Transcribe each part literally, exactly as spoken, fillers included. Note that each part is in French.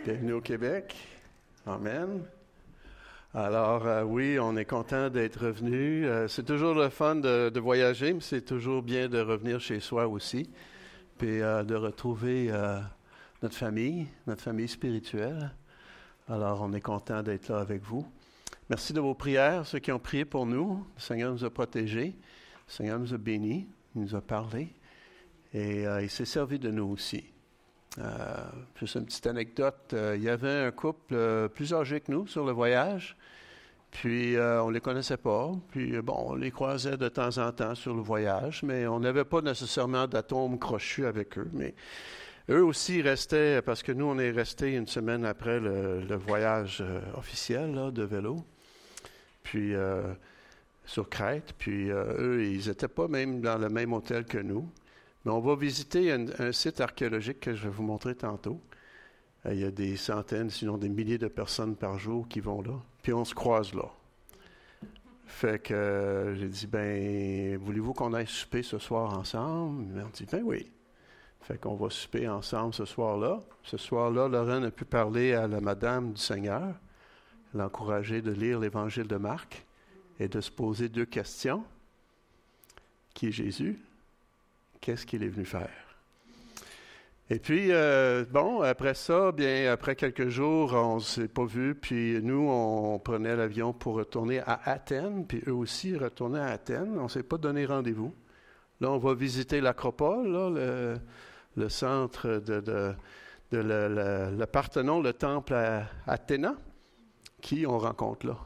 Bienvenue au Québec. Amen. Alors, euh, oui, on est content d'être revenu. Euh, c'est toujours le fun de, de voyager, mais c'est toujours bien de revenir chez soi aussi, puis euh, de retrouver euh, notre famille, notre famille spirituelle. Alors, on est content d'être là avec vous. Merci de vos prières, ceux qui ont prié pour nous. Le Seigneur nous a protégés, le Seigneur nous a bénis, il nous a parlé, et euh, il s'est servi de nous aussi. Euh, juste une petite anecdote, euh, il y avait un couple euh, plus âgé que nous sur le voyage, puis euh, on ne les connaissait pas, puis bon, on les croisait de temps en temps sur le voyage, mais on n'avait pas nécessairement d'atomes crochus avec eux, mais eux aussi restaient, parce que nous, on est restés une semaine après le, le voyage euh, officiel là, de vélo, puis euh, sur Crète, puis euh, eux, ils n'étaient pas même dans le même hôtel que nous. Mais on va visiter un, un site archéologique que je vais vous montrer tantôt. Euh, il y a des centaines, sinon des milliers de personnes par jour qui vont là. Puis on se croise là. Fait que euh, j'ai dit, ben, voulez-vous qu'on aille souper ce soir ensemble? Ils m'ont dit, ben oui. Fait qu'on va souper ensemble ce soir-là. Ce soir-là, Lorraine a pu parler à la Madame du Seigneur. Elle a encouragé de lire l'Évangile de Marc et de se poser deux questions. Qui est Jésus? Qu'est-ce qu'il est venu faire? Et puis, euh, bon, après ça, bien, après quelques jours, on ne s'est pas vus, puis nous, on prenait l'avion pour retourner à Athènes, puis eux aussi retournaient à Athènes. On ne s'est pas donné rendez-vous. Là, on va visiter l'Acropole, là, le, le centre de, de, de le, le, le Parthénon, le temple à Athéna. Qui on rencontre là?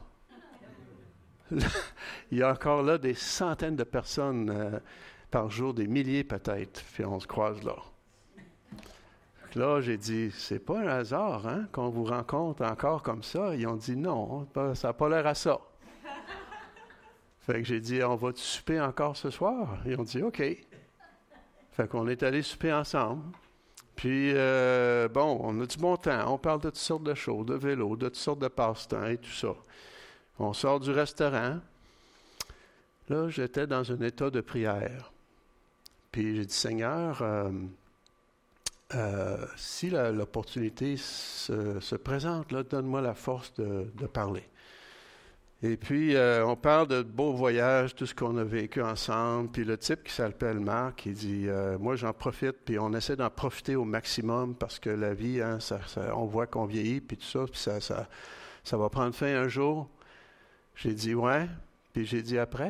Il y a encore là des centaines de personnes euh, par jour, des milliers peut-être, puis on se croise là. Là, j'ai dit, c'est pas un hasard, hein, qu'on vous rencontre encore comme ça. Ils ont dit non, ça n'a pas l'air à ça. Fait que j'ai dit, on va souper encore ce soir? Ils ont dit, OK. Fait qu'on est allé souper ensemble. Puis, euh, bon, on a du bon temps. On parle de toutes sortes de choses, de vélo, de toutes sortes de passe-temps et tout ça. On sort du restaurant. Là, j'étais dans un état de prière. Puis j'ai dit, Seigneur, euh, euh, si la, l'opportunité se, se présente, là, donne-moi la force de, de parler. Et puis, euh, on parle de beaux voyages, tout ce qu'on a vécu ensemble. Puis le type qui s'appelle Marc, il dit, euh, moi j'en profite, puis on essaie d'en profiter au maximum parce que la vie, hein, ça, ça, on voit qu'on vieillit, puis tout ça, puis ça, ça, ça va prendre fin un jour. J'ai dit, ouais. Puis j'ai dit, après?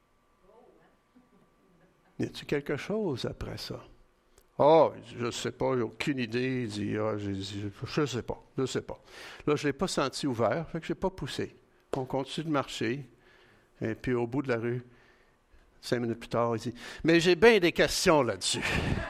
Y a-t-il quelque chose après ça? Oh, je ne sais pas, j'ai aucune idée. Il dit, ah, j'ai dit, je ne sais pas, je ne sais pas. Là, je ne l'ai pas senti ouvert, fait que je n'ai pas poussé. On continue de marcher. Et puis, au bout de la rue, cinq minutes plus tard, il dit, mais j'ai bien des questions là-dessus.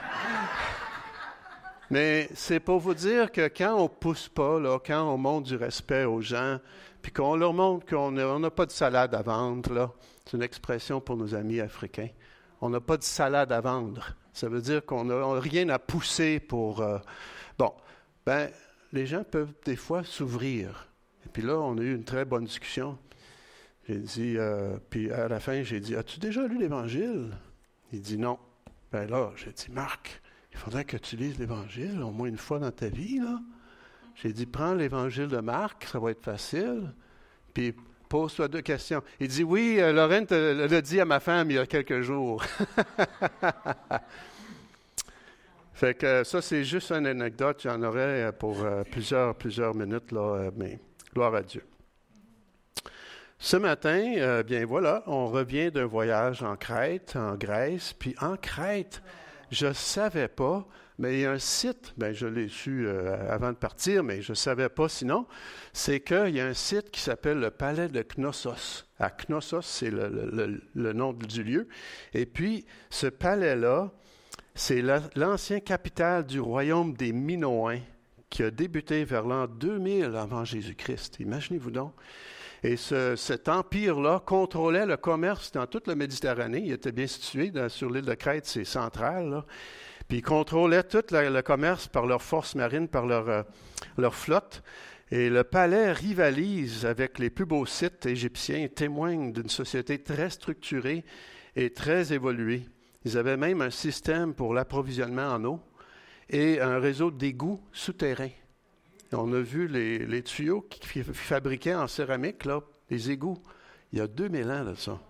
Mais c'est pour vous dire que quand on ne pousse pas, là, quand on montre du respect aux gens, puis qu'on leur montre qu'on n'a pas de salade à vendre, là, c'est une expression pour nos amis africains. On n'a pas de salade à vendre. Ça veut dire qu'on n'a rien à pousser pour... Euh, bon, ben, les gens peuvent des fois s'ouvrir. Et puis là, on a eu une très bonne discussion. J'ai dit, euh, puis à la fin, j'ai dit, as-tu déjà lu l'Évangile? Il dit non. Ben là, j'ai dit, Marc, il faudrait que tu lises l'Évangile au moins une fois dans ta vie, là. J'ai dit, prends l'Évangile de Marc, ça va être facile. Puis... pose-toi deux questions. Il dit, oui, euh, Lorraine l'a dit à ma femme il y a quelques jours. Fait que ça, c'est juste une anecdote. J'en aurais pour euh, plusieurs, plusieurs minutes, là, euh, mais gloire à Dieu. Ce matin, euh, bien voilà, on revient d'un voyage en Crète, en Grèce. Puis en Crète, je ne savais pas, mais il y a un site, bien je l'ai su euh, avant de partir, mais je ne savais pas sinon, c'est qu'il y a un site qui s'appelle le Palais de Knossos. À Knossos, c'est le, le, le nom du lieu. Et puis, ce palais-là, c'est la, l'ancien capitale du royaume des Minoens qui a débuté vers l'an deux mille avant Jésus-Christ. Imaginez-vous donc. Et ce, cet empire-là contrôlait le commerce dans toute la Méditerranée. Il était bien situé dans, sur l'île de Crète, c'est central, là. Puis ils contrôlaient tout la, le commerce par leur force marine, par leur, euh, leur flotte. Et le palais rivalise avec les plus beaux sites égyptiens et témoigne d'une société très structurée et très évoluée. Ils avaient même un système pour l'approvisionnement en eau et un réseau d'égouts souterrains. On a vu les, les tuyaux qu'ils fabriquaient en céramique, là, les égouts, il y a deux mille ans de ça.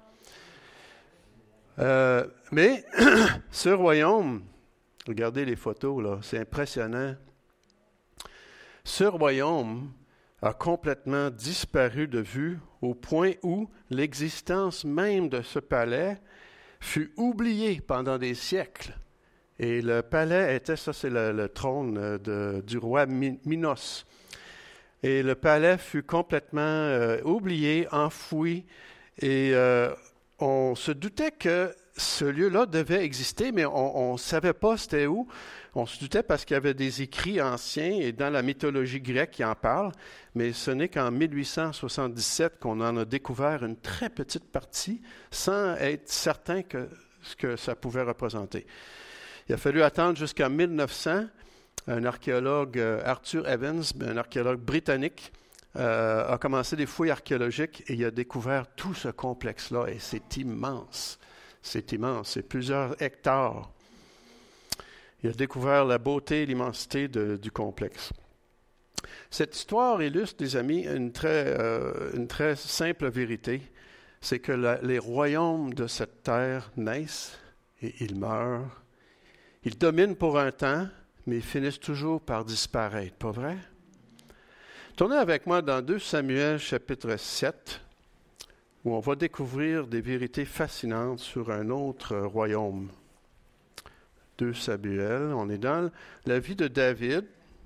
Euh, mais ce royaume, regardez les photos, là, c'est impressionnant. Ce royaume a complètement disparu de vue au point où l'existence même de ce palais fut oubliée pendant des siècles. Et le palais était, ça c'est le, le trône de, du roi Minos. Et le palais fut complètement euh, oublié, enfoui, et euh, on se doutait que ce lieu-là devait exister, mais on ne savait pas c'était où. On se doutait parce qu'il y avait des écrits anciens et dans la mythologie grecque qui en parlent, mais ce n'est qu'en mille huit cent soixante-dix-sept qu'on en a découvert une très petite partie sans être certain que ce que ça pouvait représenter. Il a fallu attendre jusqu'en mille neuf cents. Un archéologue, Arthur Evans, un archéologue britannique, euh, a commencé des fouilles archéologiques et il a découvert tout ce complexe-là et c'est immense. C'est immense, c'est plusieurs hectares. Il a découvert la beauté et l'immensité de, du complexe. Cette histoire illustre, les amis, une très, euh, une très simple vérité, c'est que la, les royaumes de cette terre naissent et ils meurent. Ils dominent pour un temps, mais ils finissent toujours par disparaître, pas vrai? Tournez avec moi dans deux Samuel chapitre sept, où on va découvrir des vérités fascinantes sur un autre royaume. deux Samuel, on est dans la vie de David.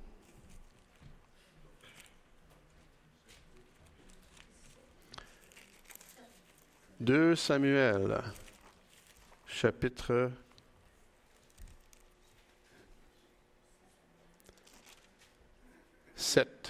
deux Samuel, chapitre sept.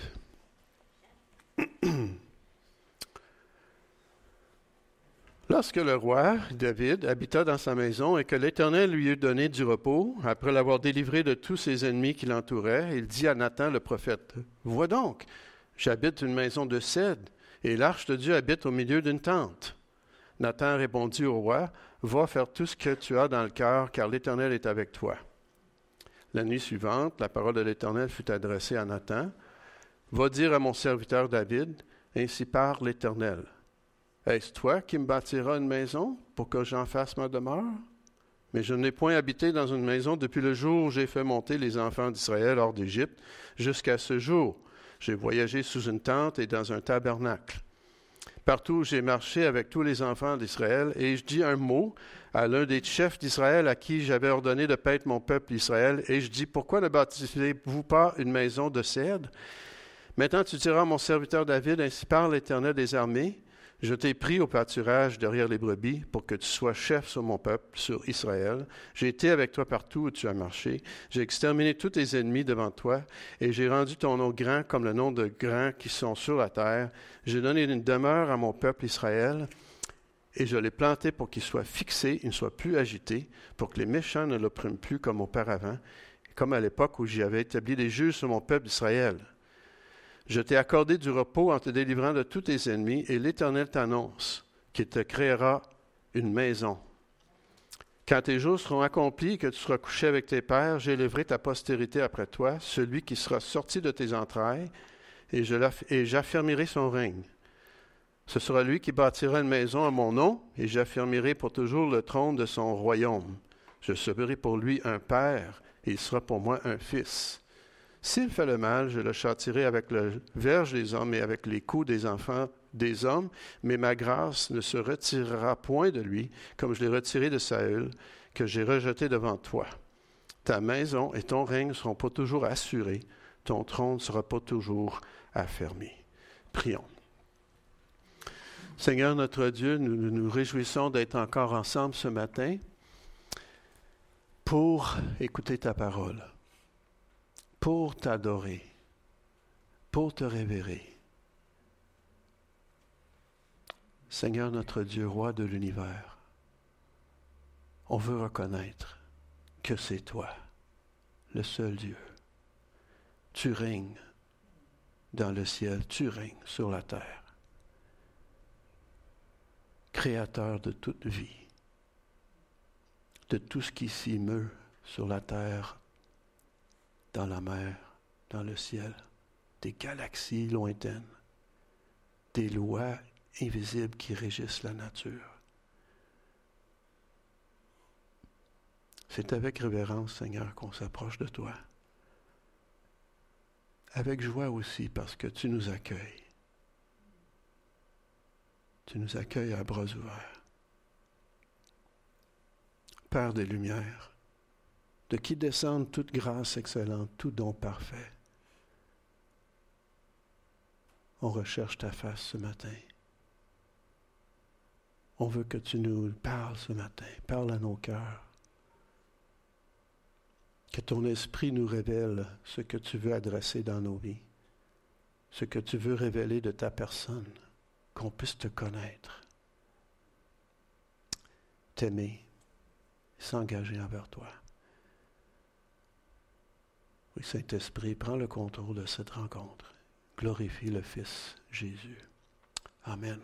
Lorsque le roi, David, habita dans sa maison et que l'Éternel lui eut donné du repos, après l'avoir délivré de tous ses ennemis qui l'entouraient, il dit à Nathan le prophète, « Vois donc, j'habite une maison de cèdre, et l'arche de Dieu habite au milieu d'une tente. » Nathan répondit au roi, « Va faire tout ce que tu as dans le cœur, car l'Éternel est avec toi. » La nuit suivante, la parole de l'Éternel fut adressée à Nathan, « Va dire à mon serviteur David, ainsi parle l'Éternel. » Est-ce toi qui me bâtiras une maison pour que j'en fasse ma demeure? Mais je n'ai point habité dans une maison depuis le jour où j'ai fait monter les enfants d'Israël hors d'Égypte jusqu'à ce jour. J'ai voyagé sous une tente et dans un tabernacle. Partout où j'ai marché avec tous les enfants d'Israël, et je dis un mot à l'un des chefs d'Israël à qui j'avais ordonné de paître mon peuple Israël, et je dis, pourquoi ne bâtissez-vous pas une maison de cèdre? Maintenant tu diras à mon serviteur David, ainsi parle l'Éternel des armées, je t'ai pris au pâturage derrière les brebis pour que tu sois chef sur mon peuple, sur Israël. J'ai été avec toi partout où tu as marché. J'ai exterminé tous tes ennemis devant toi et j'ai rendu ton nom grand comme le nom de grands qui sont sur la terre. J'ai donné une demeure à mon peuple Israël et je l'ai planté pour qu'il soit fixé, il ne soit plus agité, pour que les méchants ne l'oppriment plus comme auparavant, comme à l'époque où j'y avais établi des juges sur mon peuple Israël. Je t'ai accordé du repos en te délivrant de tous tes ennemis, et l'Éternel t'annonce qu'il te créera une maison. Quand tes jours seront accomplis, que tu seras couché avec tes pères, j'élèverai ta postérité après toi, celui qui sera sorti de tes entrailles, et, je et j'affermirai son règne. Ce sera lui qui bâtira une maison à mon nom, et j'affermirai pour toujours le trône de son royaume. Je serai pour lui un père, et il sera pour moi un fils. S'il fait le mal, je le châtirai avec le verge des hommes et avec les coups des enfants des hommes, mais ma grâce ne se retirera point de lui, comme je l'ai retiré de Saül, que j'ai rejeté devant toi. Ta maison et ton règne ne seront pas toujours assurés, ton trône ne sera pas toujours affermi. Prions. Seigneur notre Dieu, nous nous réjouissons d'être encore ensemble ce matin pour écouter ta parole, pour t'adorer, pour te révérer. Seigneur notre Dieu, roi de l'univers, on veut reconnaître que c'est toi, le seul Dieu. Tu règnes dans le ciel, tu règnes sur la terre. Créateur de toute vie, de tout ce qui s'y meut sur la terre, dans la mer, dans le ciel. des galaxies lointaines, des lois invisibles qui régissent la nature. C'est avec révérence, Seigneur, qu'on s'approche de toi. Avec joie aussi, parce que tu nous accueilles. Tu nous accueilles à bras ouverts. Père des Lumières, de qui descendent toute grâce excellente, tout don parfait. On recherche ta face ce matin. On veut que tu nous parles ce matin. Parle à nos cœurs. Que ton esprit nous révèle ce que tu veux adresser dans nos vies. Ce que tu veux révéler de ta personne. Qu'on puisse te connaître. T'aimer. S'engager envers toi. Oui, Saint-Esprit, prends le contrôle de cette rencontre. Glorifie le Fils Jésus. Amen.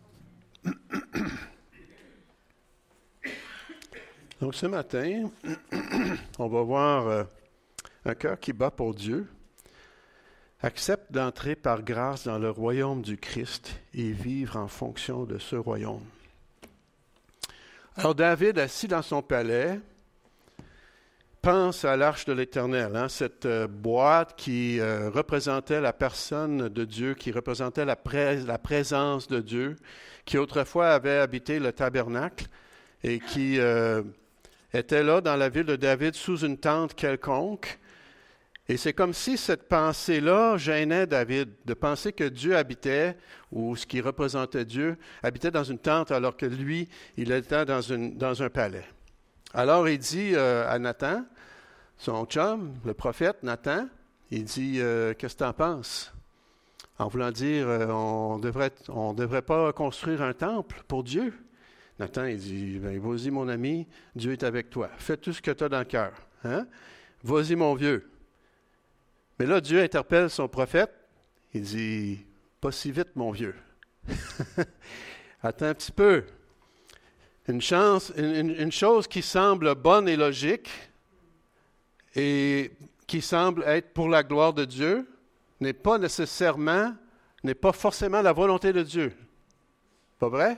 Donc ce matin, on va voir euh, un cœur qui bat pour Dieu, accepte d'entrer par grâce dans le royaume du Christ et vivre en fonction de ce royaume. Alors David, assis dans son palais, pense à l'arche de l'Éternel, hein, cette euh, boîte qui euh, représentait la personne de Dieu, qui représentait la, pré- la présence de Dieu, qui autrefois avait habité le tabernacle et qui euh, était là dans la ville de David sous une tente quelconque. Et c'est comme si cette pensée-là gênait David, de penser que Dieu habitait, ou ce qui représentait Dieu, habitait dans une tente alors que lui, il était dans, une, dans un palais. Alors il dit euh, à Nathan, son chum, le prophète Nathan, il dit euh, « Qu'est-ce que tu en penses? » En voulant dire euh, on devrait, on devrait pas construire un temple pour Dieu. Nathan, il dit ben, « Vas-y mon ami, Dieu est avec toi. Fais tout ce que tu as dans le cœur. Hein? Vas-y mon vieux. » Mais là, Dieu interpelle son prophète. Il dit « Pas si vite mon vieux. Attends un petit peu. » Une, chance, une, une chose qui semble bonne et logique et qui semble être pour la gloire de Dieu n'est pas nécessairement, n'est pas forcément la volonté de Dieu. Pas vrai?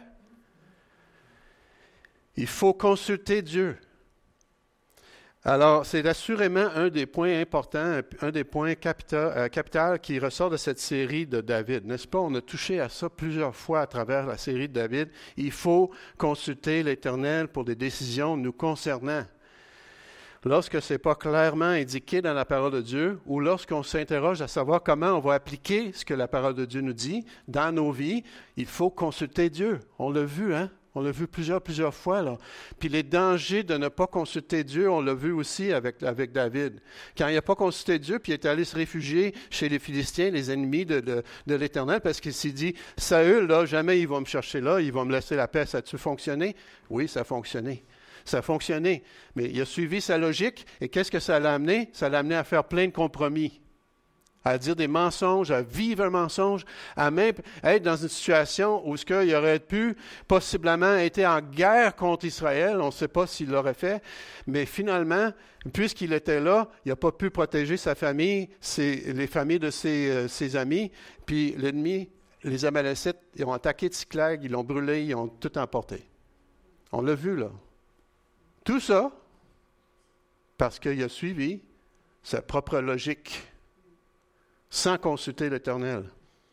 Il faut consulter Dieu. Alors, c'est assurément un des points importants, un des points capitaux euh, capital qui ressort de cette série de David. N'est-ce pas? On a touché à ça plusieurs fois à travers la série de David. Il faut consulter l'Éternel pour des décisions nous concernant. Lorsque ce n'est pas clairement indiqué dans la parole de Dieu, ou lorsqu'on s'interroge à savoir comment on va appliquer ce que la parole de Dieu nous dit dans nos vies, il faut consulter Dieu. On l'a vu, hein? On l'a vu plusieurs, plusieurs fois, là. Puis les dangers de ne pas consulter Dieu, on l'a vu aussi avec, avec David. Quand il n'a pas consulté Dieu, puis il est allé se réfugier chez les Philistins, les ennemis de, de, de l'Éternel, parce qu'il s'est dit, Saül, là, jamais il va me chercher là, il va me laisser la paix. Ça a-tu fonctionné? Oui, ça a fonctionné. Ça a fonctionné. Mais il a suivi sa logique, et qu'est-ce que ça l'a amené? Ça l'a amené à faire plein de compromis. À dire des mensonges, à vivre un mensonge, à même être dans une situation où ce qu'il aurait pu possiblement être en guerre contre Israël. On ne sait pas s'il l'aurait fait, mais finalement, puisqu'il était là, il n'a pas pu protéger sa famille, ses, les familles de ses, euh, ses amis, puis l'ennemi, les Amalécites, ils ont attaqué Tsiklag, ils l'ont brûlé, ils ont tout emporté. On l'a vu là. Tout ça parce qu'il a suivi sa propre logique, sans consulter l'Éternel.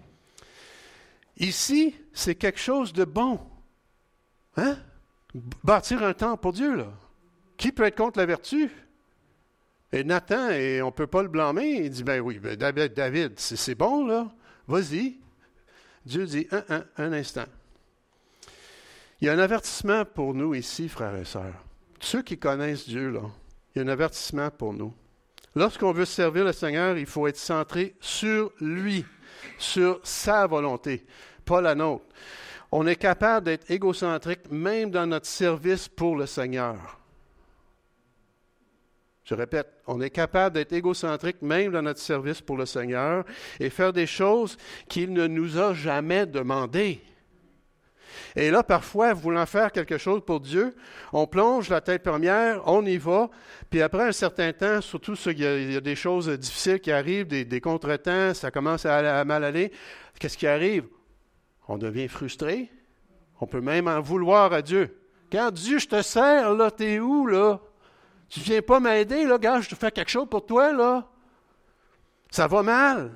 Ici, c'est quelque chose de bon. Hein? Bâtir un temple pour Dieu, là. Qui peut être contre la vertu? Et Nathan, et on ne peut pas le blâmer, il dit, ben oui, ben David, David c'est, c'est bon, là. Vas-y. Dieu dit, un, un, un instant. Il y a un avertissement pour nous ici, frères et sœurs. Ceux qui connaissent Dieu, là, il y a un avertissement pour nous. Lorsqu'on veut servir le Seigneur, il faut être centré sur lui, sur sa volonté, pas la nôtre. On est capable d'être égocentrique même dans notre service pour le Seigneur. Je répète, on est capable d'être égocentrique même dans notre service pour le Seigneur et faire des choses qu'il ne nous a jamais demandées. Et là, parfois, voulant faire quelque chose pour Dieu, on plonge la tête première, on y va, puis après un certain temps, surtout s'il y a, il y a des choses difficiles qui arrivent, des, des contretemps, ça commence à, à mal aller, qu'est-ce qui arrive? On devient frustré. On peut même en vouloir à Dieu. Quand Dieu, je te sers, là, t'es où, là? Tu viens pas m'aider, là, gars, je te fais quelque chose pour toi, là. Ça va mal.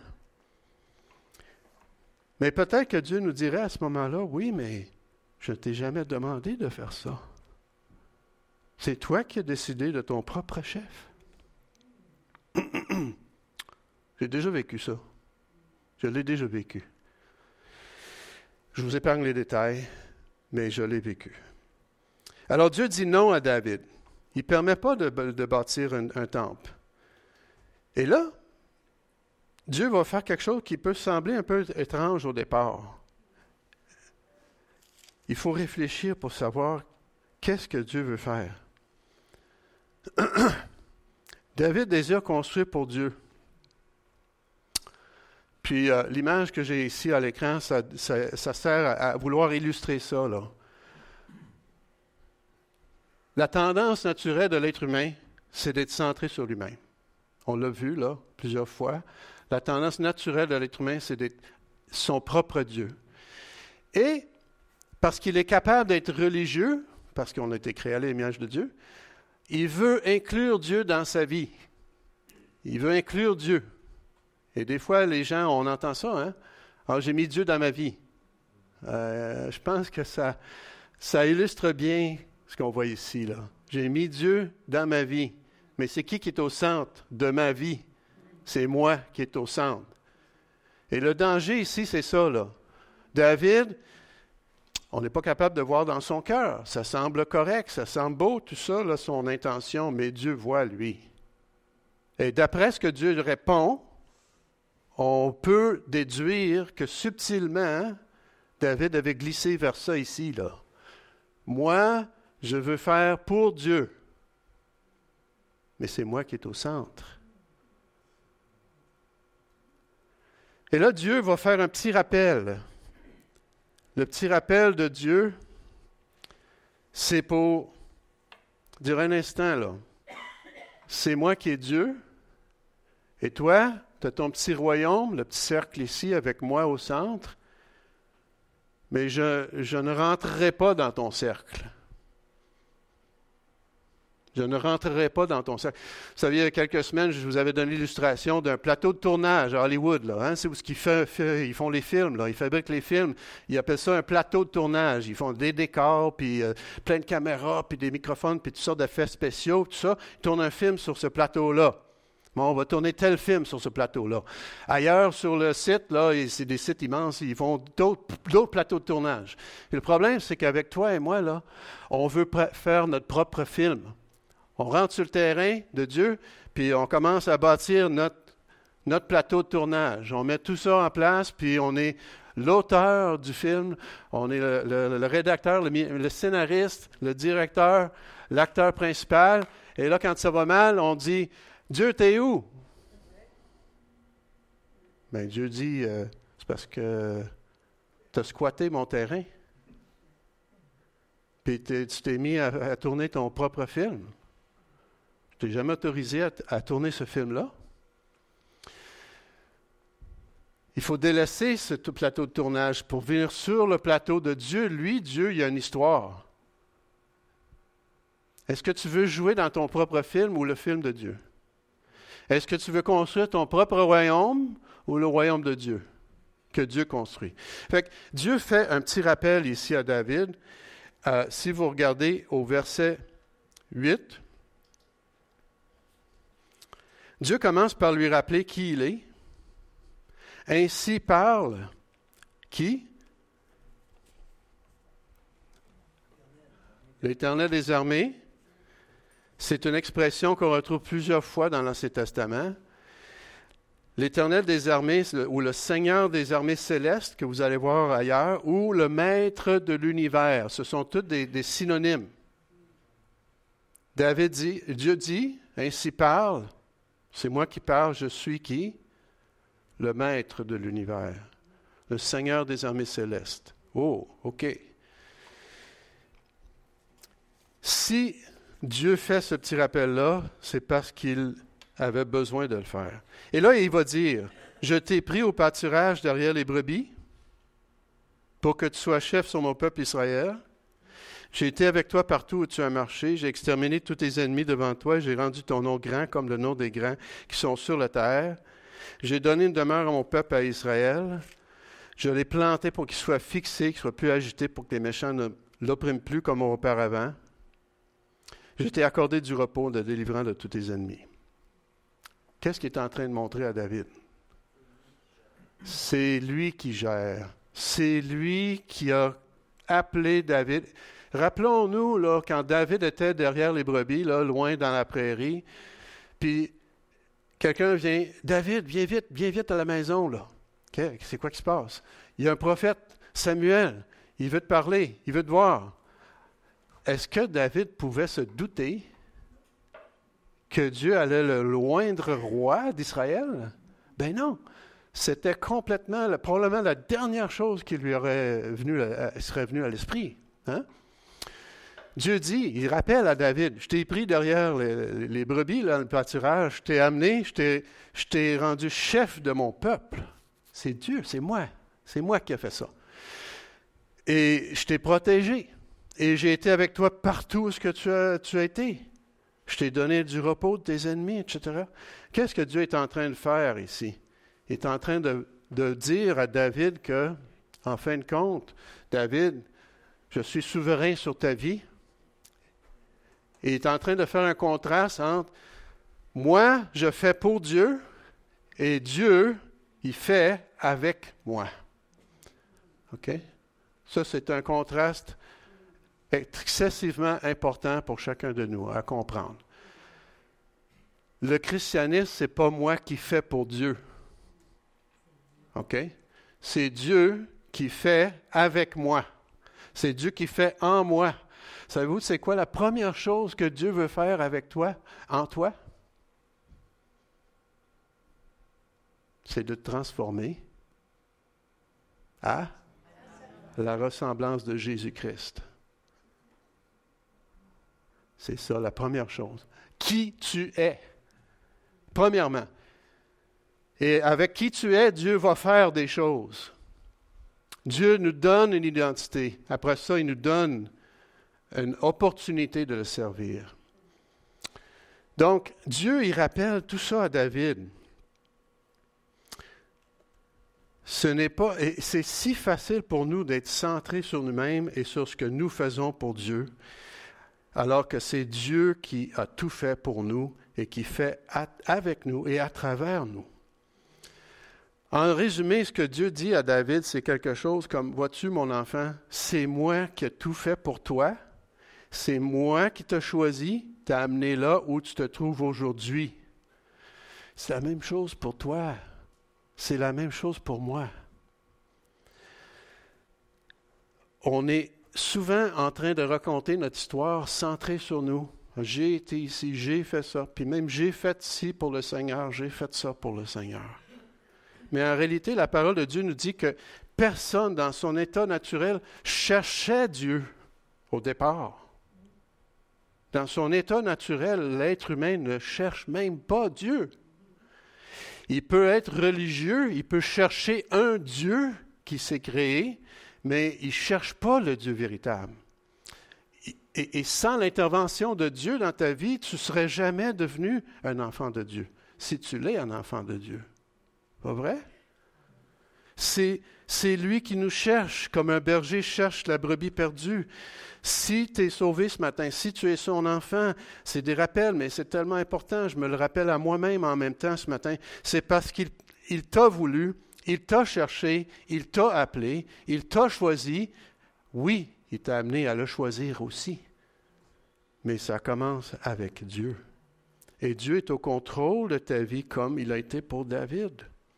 Mais peut-être que Dieu nous dirait à ce moment-là, oui, mais je ne t'ai jamais demandé de faire ça. C'est toi qui as décidé de ton propre chef. J'ai déjà vécu ça. Je l'ai déjà vécu. Je vous épargne les détails, mais je l'ai vécu. Alors Dieu dit non à David. Il ne permet pas de, de bâtir un, un temple. Et là, Dieu va faire quelque chose qui peut sembler un peu étrange au départ. Il faut réfléchir pour savoir qu'est-ce que Dieu veut faire. David désire construire pour Dieu. Puis euh, l'image que j'ai ici à l'écran, ça, ça, ça sert à, à vouloir illustrer ça, là. La tendance naturelle de l'être humain, c'est d'être centré sur lui-même. On l'a vu, là, plusieurs fois. La tendance naturelle de l'être humain, c'est d'être son propre Dieu. Et parce qu'il est capable d'être religieux, parce qu'on a été créé à l'image de Dieu, il veut inclure Dieu dans sa vie. Il veut inclure Dieu. Et des fois, les gens, on entend ça, hein? Alors, j'ai mis Dieu dans ma vie. Euh, je pense que ça, ça illustre bien ce qu'on voit ici, là. J'ai mis Dieu dans ma vie. Mais c'est qui qui est au centre de ma vie? C'est moi qui est au centre. Et le danger ici, c'est ça, là. David, on n'est pas capable de voir dans son cœur. Ça semble correct, ça semble beau, tout ça, là, son intention, mais Dieu voit, lui. Et d'après ce que Dieu répond, on peut déduire que subtilement, David avait glissé vers ça ici, là. Moi, je veux faire pour Dieu. Mais c'est moi qui est au centre. Et là, Dieu va faire un petit rappel. Le petit rappel de Dieu, c'est pour dire un instant, là, c'est moi qui est Dieu, et toi, tu as ton petit royaume, le petit cercle ici avec moi au centre, mais je, je ne rentrerai pas dans ton cercle. Je ne rentrerai pas dans ton cercle. Vous savez, il y a quelques semaines, je vous avais donné l'illustration d'un plateau de tournage à Hollywood. Là, hein? C'est où ils, fait, fait, ils font les films. Là. Ils fabriquent les films. Ils appellent ça un plateau de tournage. Ils font des décors, puis euh, plein de caméras, puis des microphones, puis toutes sortes d'effets spéciaux, tout ça. Ils tournent un film sur ce plateau-là. Bon, on va tourner tel film sur ce plateau-là. Ailleurs, sur le site, là, c'est des sites immenses, ils font d'autres, d'autres plateaux de tournage. Et le problème, c'est qu'avec toi et moi, là, on veut pr- faire notre propre film. On rentre sur le terrain de Dieu, puis on commence à bâtir notre, notre plateau de tournage. On met tout ça en place, puis on est l'auteur du film, on est le, le, le rédacteur, le, le scénariste, le directeur, l'acteur principal. Et là, quand ça va mal, on dit « Dieu, t'es où? » Bien, Dieu dit euh, « C'est parce que tu as squatté mon terrain. Puis tu t'es mis à, à tourner ton propre film. » Je ne t'ai jamais autorisé à, à tourner ce film-là. Il faut délaisser ce plateau de tournage pour venir sur le plateau de Dieu. Lui, Dieu, il y a une histoire. Est-ce que tu veux jouer dans ton propre film ou le film de Dieu? Est-ce que tu veux construire ton propre royaume ou le royaume de Dieu que Dieu construit? Fait que Dieu fait un petit rappel ici à David. Euh, si vous regardez au verset huit, Dieu commence par lui rappeler qui il est. Ainsi parle qui? L'Éternel des armées. C'est une expression qu'on retrouve plusieurs fois dans l'Ancien Testament. L'Éternel des armées, ou le Seigneur des armées célestes, que vous allez voir ailleurs, ou le Maître de l'univers. Ce sont tous des, des synonymes. David dit, Dieu dit, ainsi parle. C'est moi qui parle, je suis qui? Le Maître de l'univers, le Seigneur des armées célestes. Oh, OK. Si Dieu fait ce petit rappel-là, c'est parce qu'il avait besoin de le faire. Et là, il va dire, « Je t'ai pris au pâturage derrière les brebis pour que tu sois chef sur mon peuple Israël. J'ai été avec toi partout où tu as marché. J'ai exterminé tous tes ennemis devant toi. J'ai rendu ton nom grand comme le nom des grands qui sont sur la terre. J'ai donné une demeure à mon peuple, à Israël. Je l'ai planté pour qu'il soit fixé, qu'il soit plus agité, pour que les méchants ne l'oppriment plus comme auparavant. Je t'ai accordé du repos en te délivrant de tous tes ennemis. » Qu'est-ce qu'il est en train de montrer à David? C'est lui qui gère. C'est lui qui a appelé David. Rappelons-nous, là, quand David était derrière les brebis, là, loin dans la prairie, puis quelqu'un vient, « David, viens vite, viens vite à la maison, là. » Okay, c'est quoi qui se passe? Il y a un prophète, Samuel, il veut te parler, il veut te voir. Est-ce que David pouvait se douter que Dieu allait le loindre roi d'Israël? Ben non. C'était complètement, probablement la dernière chose qui lui aurait venu, serait venue à l'esprit. Hein? Dieu dit, il rappelle à David, « Je t'ai pris derrière les, les brebis, là, le pâturage, je t'ai amené, je t'ai, je t'ai rendu chef de mon peuple. » C'est Dieu, c'est moi. C'est moi qui ai fait ça. Et je t'ai protégé. Et j'ai été avec toi partout où ce que tu as, tu as été. Je t'ai donné du repos de tes ennemis, et cetera. Qu'est-ce que Dieu est en train de faire ici? Il est en train de, de dire à David que, en fin de compte, David, je suis souverain sur ta vie. Et il est en train de faire un contraste entre moi, je fais pour Dieu, et Dieu, il fait avec moi. OK? Ça, c'est un contraste excessivement important pour chacun de nous à comprendre. Le christianisme, ce n'est pas moi qui fais pour Dieu. OK? C'est Dieu qui fait avec moi. C'est Dieu qui fait en moi. Savez-vous, c'est quoi la première chose que Dieu veut faire avec toi, en toi? C'est de te transformer à la ressemblance de Jésus-Christ. C'est ça la première chose. Qui tu es, premièrement. Et avec qui tu es, Dieu va faire des choses. Dieu nous donne une identité. Après ça, il nous donne une opportunité de le servir. Donc, Dieu, il rappelle tout ça à David. Ce n'est pas, et c'est si facile pour nous d'être centrés sur nous-mêmes et sur ce que nous faisons pour Dieu, alors que c'est Dieu qui a tout fait pour nous et qui fait à, avec nous et à travers nous. En résumé, ce que Dieu dit à David, c'est quelque chose comme, « Vois-tu, mon enfant, c'est moi qui ai tout fait pour toi, c'est moi qui t'ai choisi, t'ai amené là où tu te trouves aujourd'hui. C'est la même chose pour toi, c'est la même chose pour moi. » On est souvent en train de raconter notre histoire centrée sur nous. J'ai été ici, j'ai fait ça, puis même j'ai fait ci pour le Seigneur, j'ai fait ça pour le Seigneur. Mais en réalité, la parole de Dieu nous dit que personne dans son état naturel cherchait Dieu au départ. Dans son état naturel, l'être humain ne cherche même pas Dieu. Il peut être religieux, il peut chercher un Dieu qui s'est créé, mais il ne cherche pas le Dieu véritable. Et, et sans l'intervention de Dieu dans ta vie, tu ne serais jamais devenu un enfant de Dieu, si tu l'es un enfant de Dieu. Pas vrai? C'est, c'est lui qui nous cherche, comme un berger cherche la brebis perdue. Si tu es sauvé ce matin, si tu es son enfant, c'est des rappels, mais c'est tellement important, je me le rappelle à moi-même en même temps ce matin, c'est parce qu'il il t'a voulu, il t'a cherché, il t'a appelé, il t'a choisi. Oui, il t'a amené à le choisir aussi. Mais ça commence avec Dieu. Et Dieu est au contrôle de ta vie comme il a été pour David.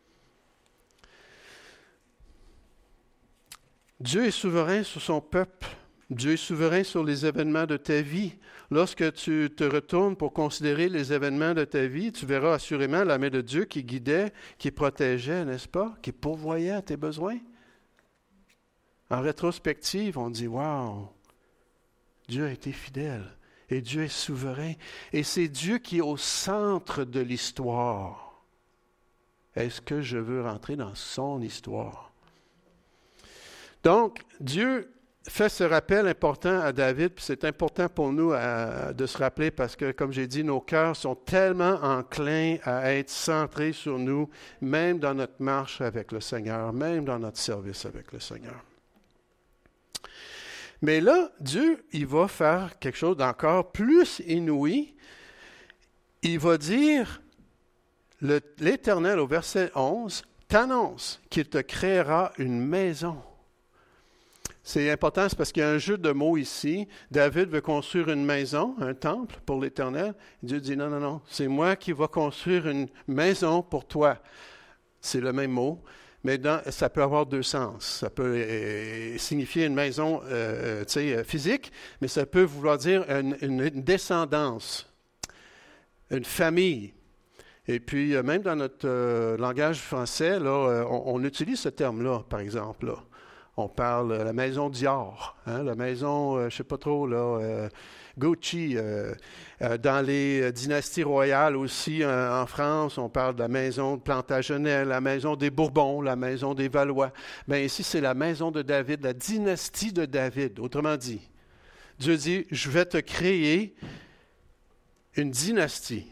Dieu est souverain sur son peuple. Dieu est souverain sur les événements de ta vie. Lorsque tu te retournes pour considérer les événements de ta vie, tu verras assurément la main de Dieu qui guidait, qui protégeait, n'est-ce pas, qui pourvoyait à tes besoins. En rétrospective, on dit « Wow! Dieu a été fidèle et Dieu est souverain. Et c'est Dieu qui est au centre de l'histoire. Est-ce que je veux rentrer dans son histoire? Donc, Dieu fait ce rappel important à David, puis c'est important pour nous à, de se rappeler parce que, comme j'ai dit, nos cœurs sont tellement enclins à être centrés sur nous, même dans notre marche avec le Seigneur, même dans notre service avec le Seigneur. Mais là, Dieu, il va faire quelque chose d'encore plus inouï. Il va dire, le, l'Éternel, au verset onze, t'annonce qu'il te créera une maison. C'est important, c'est parce qu'il y a un jeu de mots ici. David veut construire une maison, un temple pour l'Éternel. Dieu dit, non, non, non, c'est moi qui vais construire une maison pour toi. C'est le même mot, mais dans, ça peut avoir deux sens. Ça peut euh, signifier une maison euh, tu sais, physique, mais ça peut vouloir dire une, une, une descendance, une famille. Et puis, euh, même dans notre euh, langage français, là, euh, on, on utilise ce terme-là, par exemple, là. On parle de la maison Dior, hein, la maison, euh, je ne sais pas trop, là, euh, Gucci. Euh, euh, dans les dynasties royales aussi, euh, en France, on parle de la maison de Plantagenet, la maison des Bourbons, la maison des Valois. Bien, ici, c'est la maison de David, la dynastie de David. Autrement dit, Dieu dit, je vais te créer une dynastie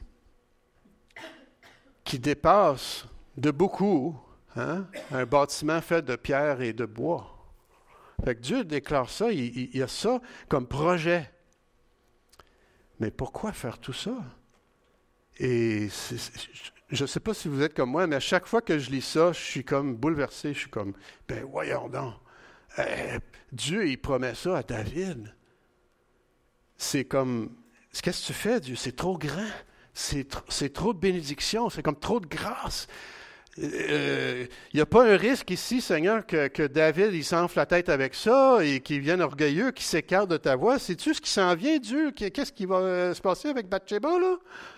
qui dépasse de beaucoup hein, un bâtiment fait de pierre et de bois. Fait que Dieu déclare ça, il, il, il y a ça comme projet. Mais pourquoi faire tout ça? Et c'est, c'est, je ne sais pas si vous êtes comme moi, mais à chaque fois que je lis ça, je suis comme bouleversé. Je suis comme, ben voyons donc, euh, Dieu, il promet ça à David. C'est comme, qu'est-ce que tu fais, Dieu? C'est trop grand. C'est, tr- c'est trop de bénédiction. C'est comme trop de grâce. Il euh, n'y a pas un risque ici, Seigneur, que, que David il s'enfle la tête avec ça et qu'il vienne orgueilleux, qu'il s'écarte de ta voix. Sais-tu ce qui s'en vient, Dieu? Qu'est-ce qui va euh, se passer avec Bathsheba, là?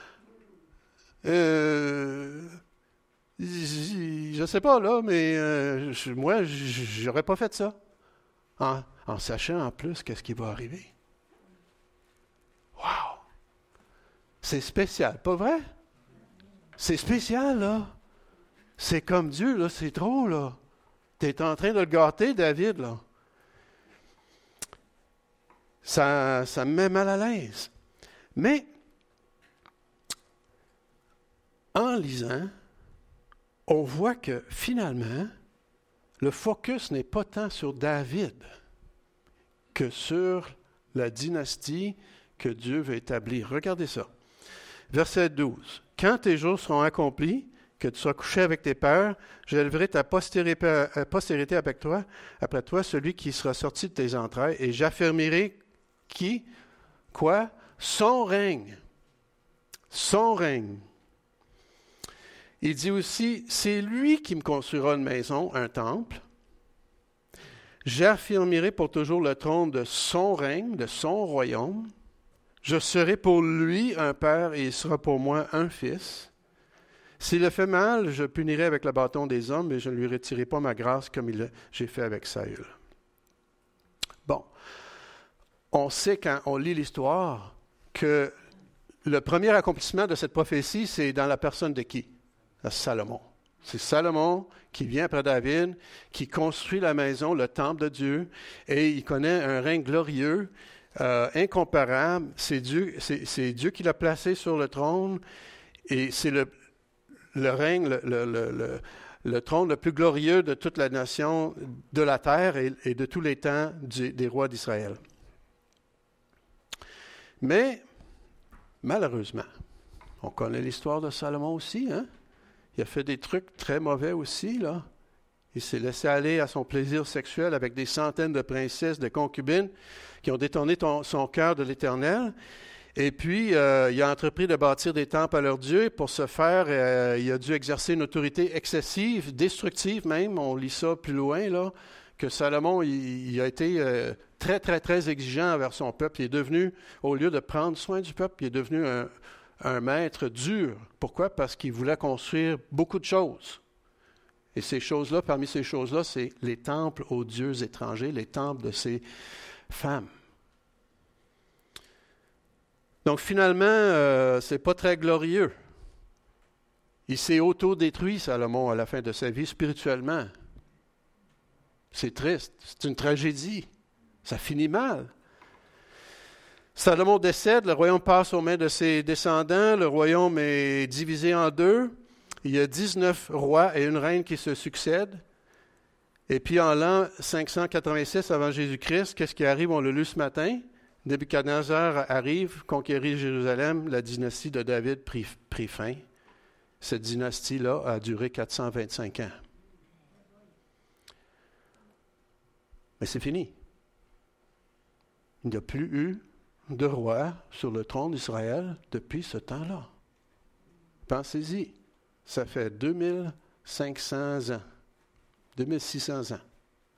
Euh, je ne sais pas, là, mais euh, je, moi, je n'aurais pas fait ça. En, en sachant en plus qu'est-ce qui va arriver. Wow! C'est spécial, pas vrai? C'est spécial, là. C'est comme Dieu, là, c'est trop, là. Tu es en train de le gâter, David, là. Ça, ça me met mal à l'aise. Mais, en lisant, on voit que, finalement, le focus n'est pas tant sur David que sur la dynastie que Dieu veut établir. Regardez ça. Verset douze. « Quand tes jours seront accomplis, que tu sois couché avec tes pères, j'élèverai ta postérité, postérité avec toi, après toi, celui qui sera sorti de tes entrailles, et j'affermirai qui? Quoi? Son règne. Son règne. Il dit aussi, c'est lui qui me construira une maison, un temple. J'affirmerai pour toujours le trône de son règne, de son royaume. Je serai pour lui un père et il sera pour moi un fils. S'il le fait mal, je punirai avec le bâton des hommes, mais je ne lui retirerai pas ma grâce comme il, j'ai fait avec Saül. Bon, on sait quand on lit l'histoire que le premier accomplissement de cette prophétie, c'est dans la personne de qui? De Salomon. C'est Salomon qui vient après David, qui construit la maison, le temple de Dieu, et il connaît un règne glorieux, euh, incomparable. C'est Dieu, c'est, c'est Dieu qui l'a placé sur le trône, et c'est le Le règne, le, le, le, le, le trône le plus glorieux de toute la nation, de la terre et, et de tous les temps du, des rois d'Israël. Mais, malheureusement, on connaît l'histoire de Salomon aussi, hein? Il a fait des trucs très mauvais aussi, là. Il s'est laissé aller à son plaisir sexuel avec des centaines de princesses, de concubines qui ont détourné ton, son cœur de l'Éternel. Et puis, euh, il a entrepris de bâtir des temples à leur Dieu. Pour ce faire, euh, il a dû exercer une autorité excessive, destructive même. On lit ça plus loin, là, que Salomon, il, il a été euh, très, très, très exigeant envers son peuple. Il est devenu, au lieu de prendre soin du peuple, il est devenu un, un maître dur. Pourquoi? Parce qu'il voulait construire beaucoup de choses. Et ces choses-là, parmi ces choses-là, c'est les temples aux dieux étrangers, les temples de ces femmes. Donc finalement, euh, c'est pas très glorieux. Il s'est auto-détruit, Salomon, à la fin de sa vie, spirituellement. C'est triste, c'est une tragédie. Ça finit mal. Salomon décède, le royaume passe aux mains de ses descendants, le royaume est divisé en deux. Il y a dix-neuf rois et une reine qui se succèdent. Et puis en l'an cinq cent quatre-vingt-six avant Jésus-Christ, qu'est-ce qui arrive? On l'a lu ce matin. Nebuchadnezzar arrive, conquérir Jérusalem, la dynastie de David prit, prit fin. Cette dynastie-là a duré quatre cent vingt-cinq ans. Mais c'est fini. Il n'y a plus eu de roi sur le trône d'Israël depuis ce temps-là. Pensez-y, ça fait deux mille cinq cents ans, deux mille six cents ans.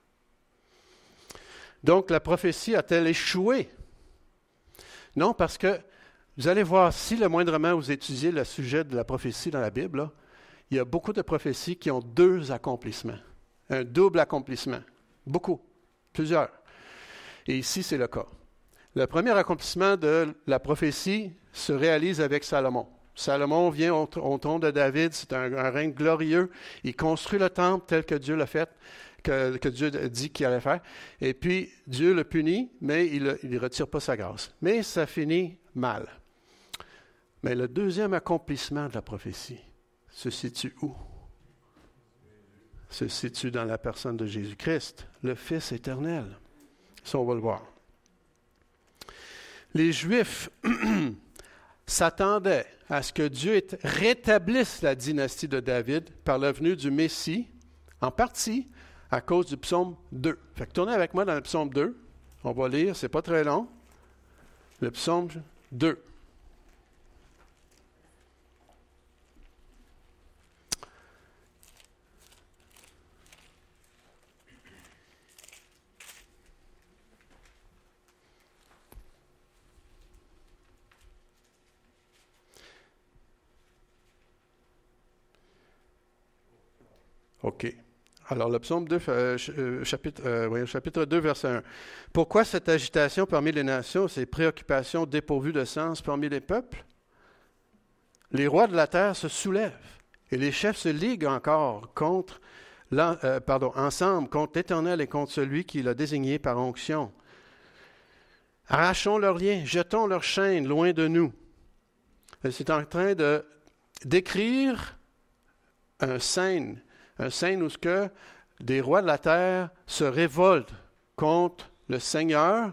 Donc, la prophétie a-t-elle échoué? Non, parce que vous allez voir, si le moindrement vous étudiez le sujet de la prophétie dans la Bible, là, il y a beaucoup de prophéties qui ont deux accomplissements, un double accomplissement, beaucoup, plusieurs. Et ici, c'est le cas. Le premier accomplissement de la prophétie se réalise avec Salomon. Salomon vient au, au trône de David, c'est un, un règne glorieux. Il construit le temple tel que Dieu l'a fait, que, que Dieu dit qu'il allait faire. Et puis, Dieu le punit, mais il ne retire pas sa grâce. Mais ça finit mal. Mais le deuxième accomplissement de la prophétie se situe où? Se situe dans la personne de Jésus-Christ, le Fils éternel. Ça, on va le voir. Les Juifs s'attendaient à ce que Dieu rétablisse la dynastie de David par la venue du Messie, en partie à cause du psaume deux. Fait que tournez avec moi dans le psaume deux. On va lire, c'est pas très long. Le psaume deux. OK. Alors, le psaume deux, euh, chapitre, euh, oui, chapitre deux, verset un. « Pourquoi cette agitation parmi les nations, ces préoccupations dépourvues de sens parmi les peuples? Les rois de la terre se soulèvent, et les chefs se liguent encore contre, euh, pardon, ensemble contre l'Éternel et contre celui qui l'a désigné par onction. Arrachons leurs liens, jetons leurs chaînes loin de nous. » C'est en train de décrire un scène Un scène où ce que des rois de la terre se révoltent contre le Seigneur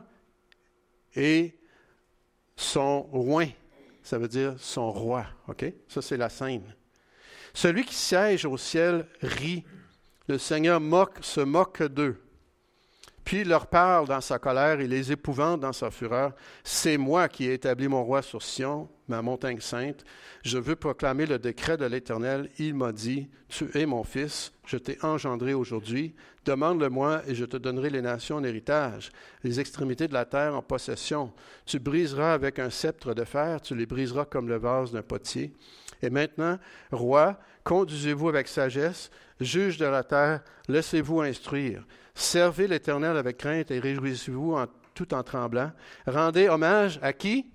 et son oint. Ça veut dire son roi. OK? Ça, c'est la scène. Celui qui siège au ciel rit. Le Seigneur moque, se moque d'eux. Puis il leur parle dans sa colère et les épouvante dans sa fureur. C'est moi qui ai établi mon roi sur Sion, ma montagne sainte. Je veux proclamer le décret de l'Éternel. Il m'a dit, tu es mon fils, je t'ai engendré aujourd'hui. Demande-le-moi et je te donnerai les nations en héritage, les extrémités de la terre en possession. Tu briseras avec un sceptre de fer, tu les briseras comme le vase d'un potier. Et maintenant, roi, conduisez-vous avec sagesse, juge de la terre, laissez-vous instruire. Servez l'Éternel avec crainte et réjouissez-vous en, tout en tremblant. Rendez hommage à qui?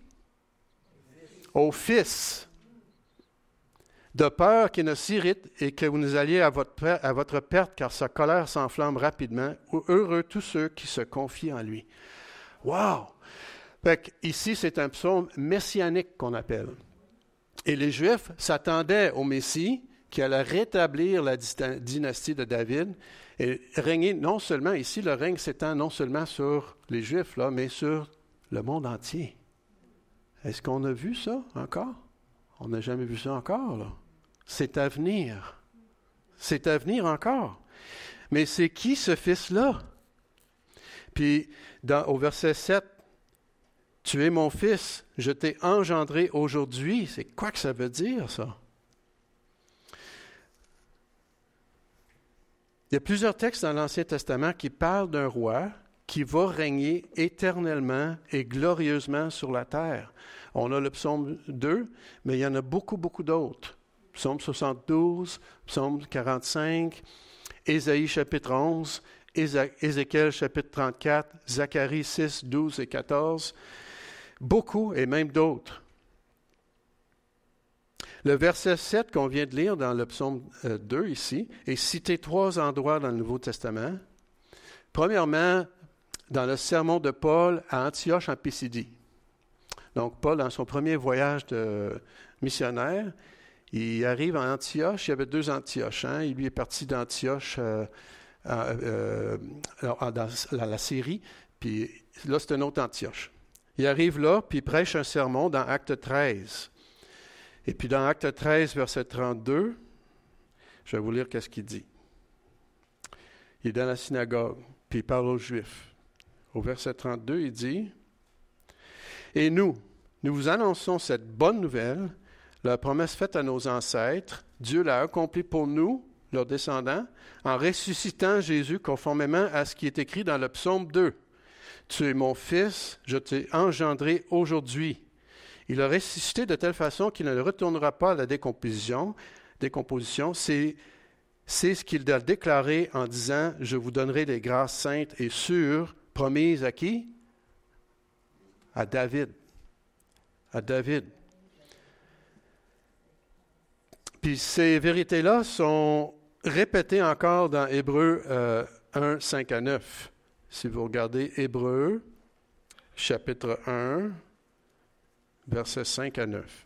Au Fils. De peur qu'il ne s'irrite et que vous nous alliez à votre, à votre perte, car sa colère s'enflamme rapidement. Heureux tous ceux qui se confient en lui. Wow! Fait ici, c'est un psaume messianique qu'on appelle. Et les Juifs s'attendaient au Messie qui allait rétablir la dynastie de David et régner non seulement, ici, le règne s'étend non seulement sur les Juifs, là, mais sur le monde entier. Est-ce qu'on a vu ça encore? On n'a jamais vu ça encore, là. C'est à venir. C'est à venir encore. Mais c'est qui ce fils-là? Puis, dans, au verset sept, « Tu es mon fils, je t'ai engendré aujourd'hui. » C'est quoi que ça veut dire, ça? Il y a plusieurs textes dans l'Ancien Testament qui parlent d'un roi qui va régner éternellement et glorieusement sur la terre. On a le psaume deux, mais il y en a beaucoup, beaucoup d'autres. Psaume soixante-douze, psaume quarante-cinq, Ésaïe chapitre onze, Ézéchiel chapitre trente-quatre, Zacharie six, douze et quatorze. beaucoup et même d'autres. Le verset sept qu'on vient de lire dans le psaume deux ici est cité trois endroits dans le Nouveau Testament. Premièrement, dans le sermon de Paul à Antioche en Pisidie. Donc, Paul, dans son premier voyage de missionnaire, il arrive à Antioche. Il y avait deux Antioches. Hein? Il lui est parti d'Antioche euh, euh, euh, dans la, la Syrie, puis là, c'est un autre Antioche. Il arrive là, puis il prêche un sermon dans Acte treize. Et puis dans Acte treize, verset trente-deux, je vais vous lire qu'est-ce qu'il dit. Il est dans la synagogue, puis il parle aux Juifs. Au verset trente-deux, il dit, « Et nous, nous vous annonçons cette bonne nouvelle, la promesse faite à nos ancêtres, Dieu l'a accomplie pour nous, leurs descendants, en ressuscitant Jésus conformément à ce qui est écrit dans le psaume deux. Tu es mon fils, je t'ai engendré aujourd'hui. Il a ressuscité de telle façon qu'il ne retournera pas à la décomposition. décomposition. C'est, c'est ce qu'il a déclaré en disant, je vous donnerai les grâces saintes et sûres, promises à qui? À David. À David. Puis ces vérités-là sont répétées encore dans Hébreux euh, un, cinq à neuf. Si vous regardez Hébreux, chapitre un, versets cinq à neuf.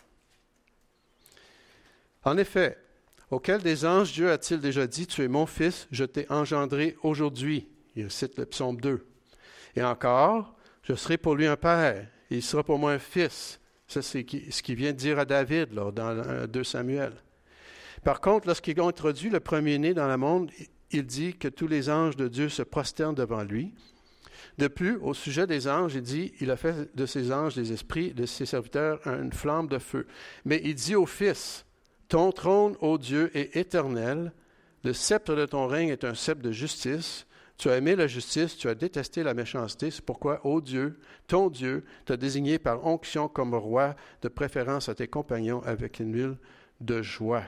En effet, auquel des anges Dieu a-t-il déjà dit, « Tu es mon fils, je t'ai engendré aujourd'hui. » Il cite le psaume deux. Et encore, « Je serai pour lui un père, et il sera pour moi un fils. » Ça, c'est ce qu'il vient de dire à David là, dans deux Samuel. Par contre, lorsqu'il a introduit le premier-né dans le monde, il dit que tous les anges de Dieu se prosternent devant lui. De plus, au sujet des anges, il dit, il a fait de ses anges des esprits, de ses serviteurs, une flamme de feu. Mais il dit au Fils, ton trône, ô Dieu, est éternel. Le sceptre de ton règne est un sceptre de justice. Tu as aimé la justice, tu as détesté la méchanceté. C'est pourquoi, ô Dieu, ton Dieu, t'a désigné par onction comme roi, de préférence à tes compagnons avec une huile de joie.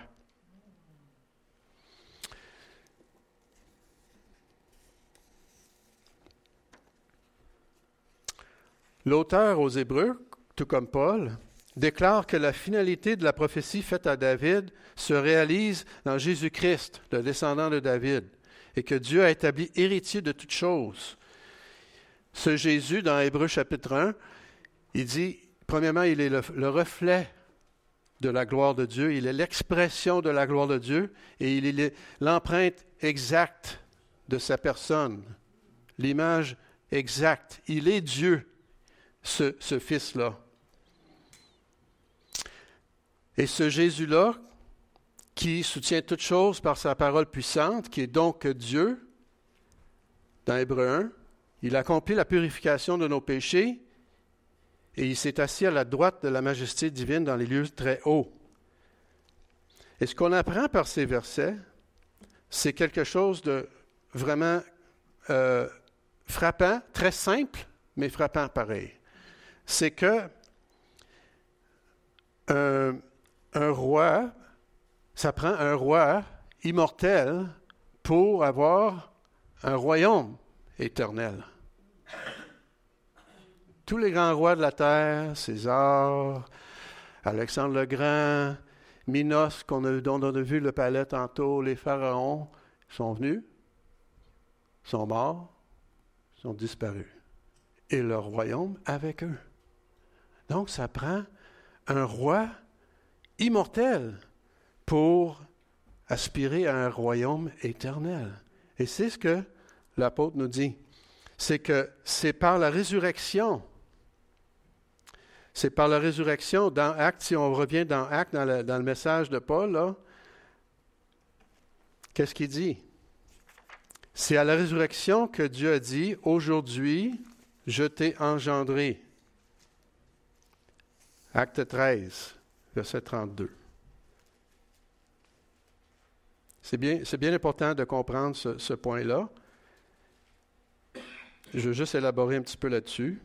L'auteur aux Hébreux, tout comme Paul, déclare que la finalité de la prophétie faite à David se réalise dans Jésus-Christ, le descendant de David, et que Dieu a établi héritier de toutes choses. Ce Jésus, dans Hébreux chapitre un, il dit, premièrement, il est le, le reflet de la gloire de Dieu, il est l'expression de la gloire de Dieu, et il est l'empreinte exacte de sa personne, l'image exacte. Il est Dieu. Ce, ce Fils-là. Et ce Jésus-là, qui soutient toutes choses par sa parole puissante, qui est donc Dieu, dans Hébreux un, il accomplit la purification de nos péchés et il s'est assis à la droite de la majesté divine dans les lieux très hauts. Et ce qu'on apprend par ces versets, c'est quelque chose de vraiment euh, frappant, très simple, mais frappant pareil. C'est que un, un roi, ça prend un roi immortel pour avoir un royaume éternel. Tous les grands rois de la terre, César, Alexandre le Grand, Minos, qu'on a, dont on a vu le palais tantôt, les pharaons, sont venus, sont morts, sont disparus. Et leur royaume avec eux. Donc, ça prend un roi immortel pour aspirer à un royaume éternel. Et c'est ce que l'apôtre nous dit. C'est que c'est par la résurrection. C'est par la résurrection dans Actes, si on revient dans Actes, dans le, dans le message de Paul, là, qu'est-ce qu'il dit? C'est à la résurrection que Dieu a dit, « Aujourd'hui, je t'ai engendré. » Acte treize, verset trente-deux. C'est bien, c'est bien important de comprendre ce, ce point-là. Je veux juste élaborer un petit peu là-dessus.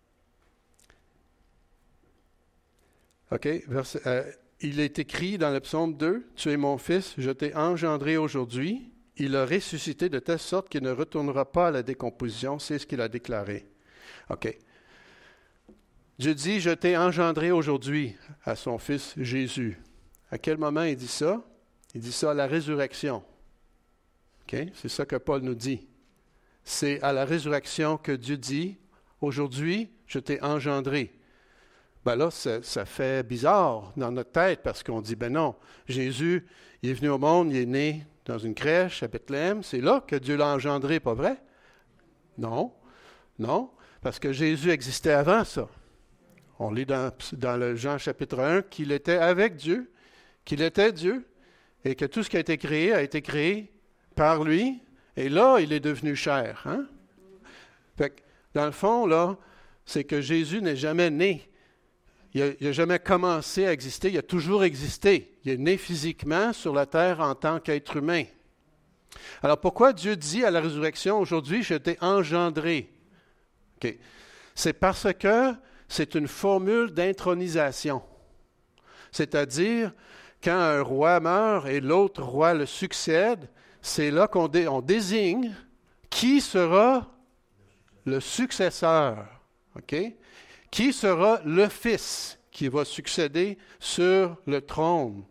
OK, verset, euh, il est écrit dans le psaume deux, « Tu es mon fils, je t'ai engendré aujourd'hui. » Il a ressuscité de telle sorte qu'il ne retournera pas à la décomposition. C'est ce qu'il a déclaré. OK. Dieu dit, je t'ai engendré aujourd'hui à son Fils Jésus. À quel moment il dit ça? Il dit ça à la résurrection. Okay? C'est ça que Paul nous dit. C'est à la résurrection que Dieu dit, aujourd'hui, je t'ai engendré. Ben là, ça, ça fait bizarre dans notre tête parce qu'on dit, ben non, Jésus, il est venu au monde, il est né dans une crèche à Bethléem. C'est là que Dieu l'a engendré, pas vrai? Non, non, parce que Jésus existait avant ça. On lit dans, dans le Jean chapitre un qu'il était avec Dieu, qu'il était Dieu, et que tout ce qui a été créé a été créé par lui, et là, il est devenu chair. Hein? Fait que, dans le fond, là, c'est que Jésus n'est jamais né. Il n'a jamais commencé à exister, il a toujours existé. Il est né physiquement sur la terre en tant qu'être humain. Alors, pourquoi Dieu dit à la résurrection, aujourd'hui, je t'ai engendré? Okay. C'est parce que c'est une formule d'intronisation. C'est-à-dire, quand un roi meurt et l'autre roi le succède, c'est là qu'on dé- on désigne qui sera le successeur. OK? Qui sera le fils qui va succéder sur le trône.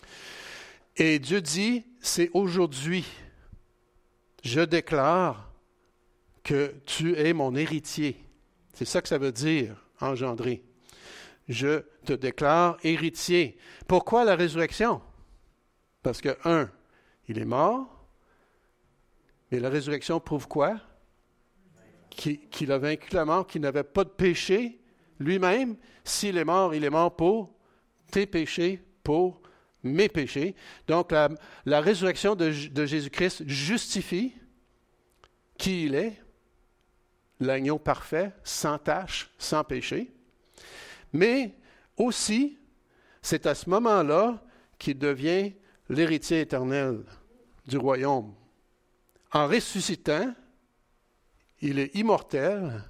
Et Dieu dit, c'est aujourd'hui. Je déclare que tu es mon héritier. C'est ça que ça veut dire, engendrer. Je te déclare héritier. Pourquoi la résurrection? Parce que, un, il est mort, mais la résurrection prouve quoi? Qu'il, qu'il a vaincu la mort, qu'il n'avait pas de péché lui-même. S'il est mort, il est mort pour tes péchés, pour mes péchés. Donc, la, la résurrection de, de Jésus-Christ justifie qui il est, l'agneau parfait, sans tache, sans péché. Mais aussi, c'est à ce moment-là qu'il devient l'héritier éternel du royaume. En ressuscitant, il est immortel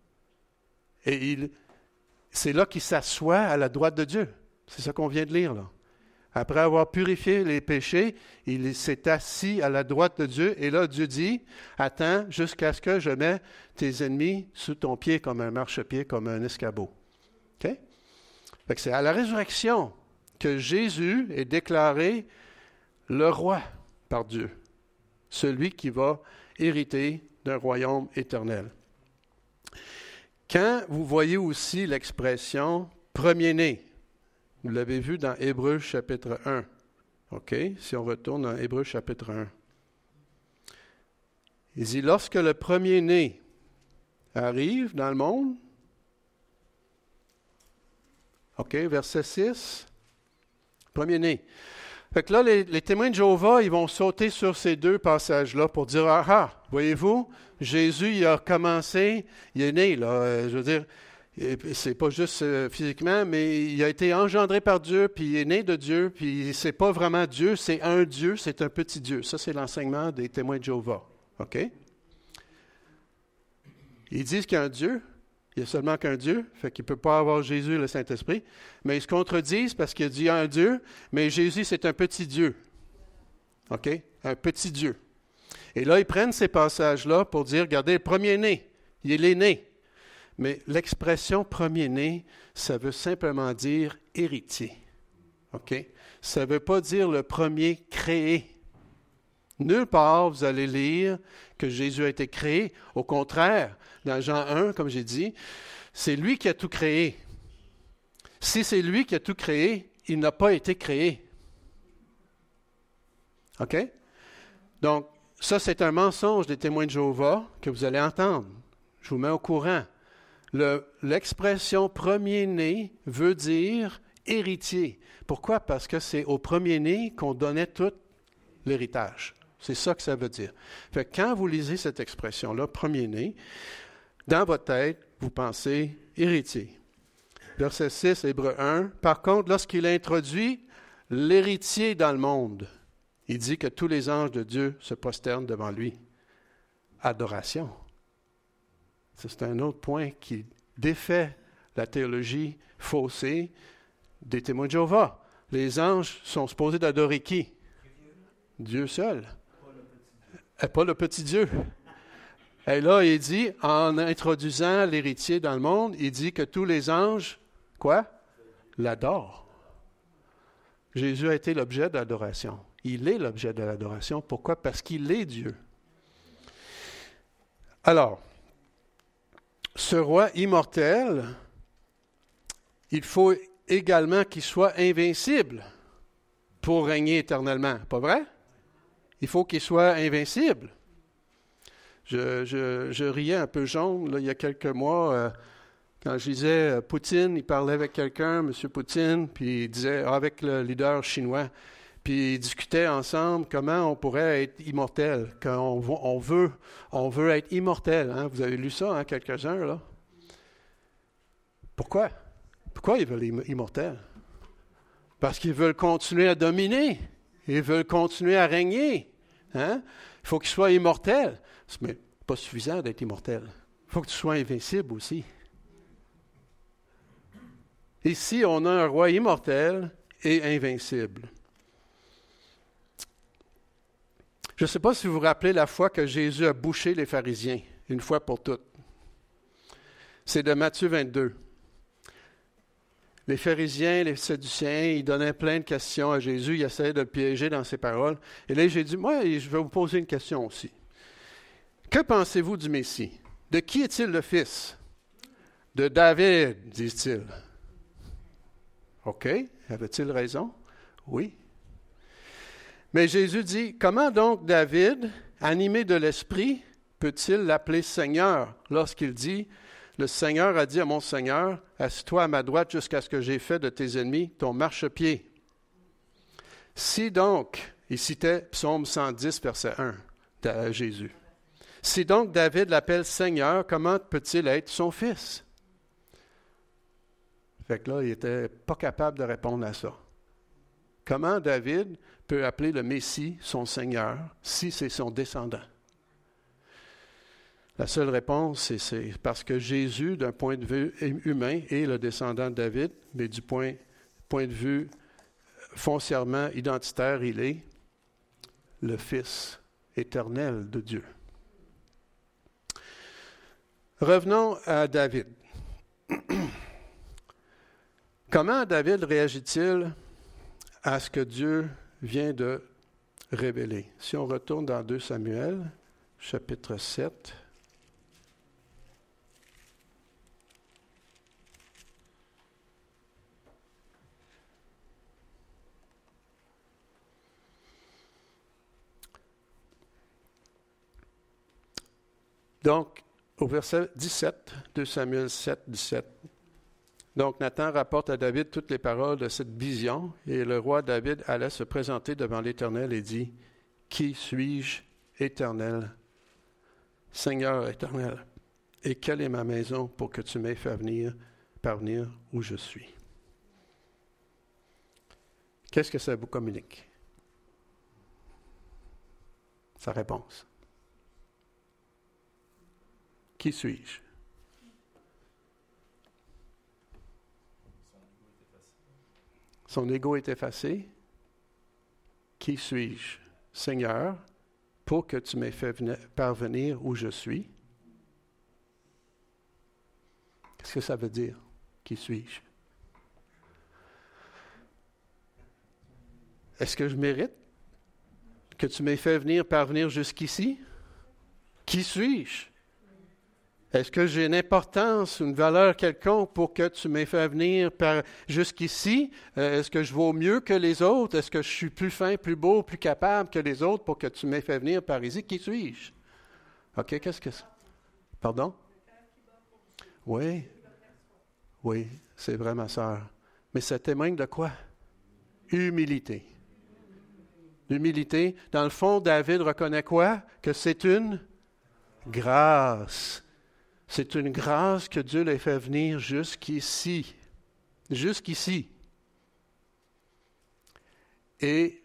et il, c'est là qu'il s'assoit à la droite de Dieu. C'est ça qu'on vient de lire là. Après avoir purifié les péchés, il s'est assis à la droite de Dieu. Et là, Dieu dit, attends jusqu'à ce que je mette tes ennemis sous ton pied comme un marchepied, comme un escabeau. OK? Fait que c'est à la résurrection que Jésus est déclaré le roi par Dieu. Celui qui va hériter d'un royaume éternel. Quand vous voyez aussi l'expression « premier-né », vous l'avez vu dans Hébreux chapitre un. OK? Si on retourne dans Hébreux chapitre un. Il dit, lorsque le premier-né arrive dans le monde, OK, verset six, premier-né. Fait que là, les, les témoins de Jéhovah, ils vont sauter sur ces deux passages-là pour dire, ah ah, voyez-vous, Jésus, il a commencé, il est né, là, euh, je veux dire, c'est pas juste euh, physiquement, mais il a été engendré par Dieu, puis il est né de Dieu, puis c'est pas vraiment Dieu, c'est un Dieu, c'est un petit Dieu. Ça, c'est l'enseignement des témoins de Jéhovah. OK? Ils disent qu'il y a un Dieu, il n'y a seulement qu'un Dieu, fait qu'il ne peut pas avoir Jésus et le Saint-Esprit, mais ils se contredisent parce qu'il dit un Dieu, mais Jésus, c'est un petit Dieu. OK? Un petit Dieu. Et là, ils prennent ces passages-là pour dire, regardez, le premier-né, il est né. Mais l'expression premier-né, ça veut simplement dire héritier. OK? Ça ne veut pas dire le premier créé. Nulle part, vous allez lire que Jésus a été créé. Au contraire, dans Jean un, comme j'ai dit, c'est lui qui a tout créé. Si c'est lui qui a tout créé, il n'a pas été créé. OK? Donc, ça, c'est un mensonge des témoins de Jéhovah que vous allez entendre. Je vous mets au courant. Le, l'expression premier-né veut dire héritier. Pourquoi? Parce que c'est au premier-né qu'on donnait tout l'héritage. C'est ça que ça veut dire. Fait que quand vous lisez cette expression-là, premier-né, dans votre tête, vous pensez héritier. Verset six, Hébreux un. Par contre, lorsqu'il introduit l'héritier dans le monde, il dit que tous les anges de Dieu se prosternent devant lui. Adoration. C'est un autre point qui défait la théologie faussée des témoins de Jéhovah. Les anges sont supposés d'adorer qui? Dieu seul. Pas le petit Dieu. Et là, il dit, en introduisant l'héritier dans le monde, il dit que tous les anges, quoi? L'adorent. Jésus a été l'objet de l'adoration. Il est l'objet de l'adoration. Pourquoi? Parce qu'il est Dieu. Alors, ce roi immortel, il faut également qu'il soit invincible pour régner éternellement. Pas vrai? Il faut qu'il soit invincible. Je, je, je riais un peu jaune là, il y a quelques mois euh, quand je disais euh, Poutine, il parlait avec quelqu'un, M. Poutine, puis il disait ah, avec le leader chinois, puis ils discutaient ensemble comment on pourrait être immortel, qu'on on veut, on veut être immortel. Hein? Vous avez lu ça, hein, quelques-uns, là? Pourquoi? Pourquoi ils veulent être immortels? Parce qu'ils veulent continuer à dominer. Ils veulent continuer à régner. Hein? Il faut qu'ils soient immortels. Mais pas suffisant d'être immortel. Il faut que tu sois invincible aussi. Ici, on a un roi immortel et invincible. Je ne sais pas si vous vous rappelez la fois que Jésus a bouché les pharisiens, une fois pour toutes. C'est de Matthieu vingt-deux. Les pharisiens, les sadducéens, ils donnaient plein de questions à Jésus. Ils essayaient de le piéger dans ses paroles. Et là, j'ai dit, moi, je vais vous poser une question aussi. Que pensez-vous du Messie? De qui est-il le fils? De David, disent-ils. OK. Avait-il raison? Oui. Mais Jésus dit, comment donc David, animé de l'Esprit, peut-il l'appeler Seigneur lorsqu'il dit, le Seigneur a dit à mon Seigneur, assis-toi à ma droite jusqu'à ce que j'ai fait de tes ennemis ton marchepied. Si donc, il citait Psaume cent dix, verset un, de Jésus. Si donc David l'appelle Seigneur, comment peut-il être son fils? Fait que là, il n'était pas capable de répondre à ça. Comment David peut appeler le Messie son Seigneur si c'est son descendant? La seule réponse, c'est, c'est parce que Jésus, d'un point de vue humain, est le descendant de David, mais du point, point de vue foncièrement identitaire, il est le Fils éternel de Dieu. Revenons à David. Comment David réagit-il à ce que Dieu vient de révéler? Si on retourne dans deux Samuel, chapitre sept. Donc, au verset dix-sept, deux Samuel sept, dix-sept. Donc, Nathan rapporte à David toutes les paroles de cette vision, et le roi David allait se présenter devant l'Éternel et dit, « Qui suis-je, Éternel, Seigneur éternel, et quelle est ma maison pour que tu m'aies fait venir, parvenir où je suis? » Qu'est-ce que ça vous communique? Sa réponse. Qui suis-je? Son ego est effacé. Qui suis-je? Seigneur, pour que tu m'aies fait venir, parvenir où je suis. Qu'est-ce que ça veut dire? Qui suis-je? Est-ce que je mérite que tu m'aies fait venir parvenir jusqu'ici? Qui suis-je? Est-ce que j'ai une importance, une valeur quelconque pour que tu m'aies fait venir par jusqu'ici? Euh, est-ce que je vaux mieux que les autres? Est-ce que je suis plus fin, plus beau, plus capable que les autres pour que tu m'aies fait venir par ici? Qui suis-je? OK, qu'est-ce que c'est? Pardon? Oui. Oui, c'est vrai, ma sœur. Mais ça témoigne de quoi? Humilité. L'humilité. Dans le fond, David reconnaît quoi? Que c'est une grâce. C'est une grâce que Dieu l'ait fait venir jusqu'ici. Jusqu'ici. Et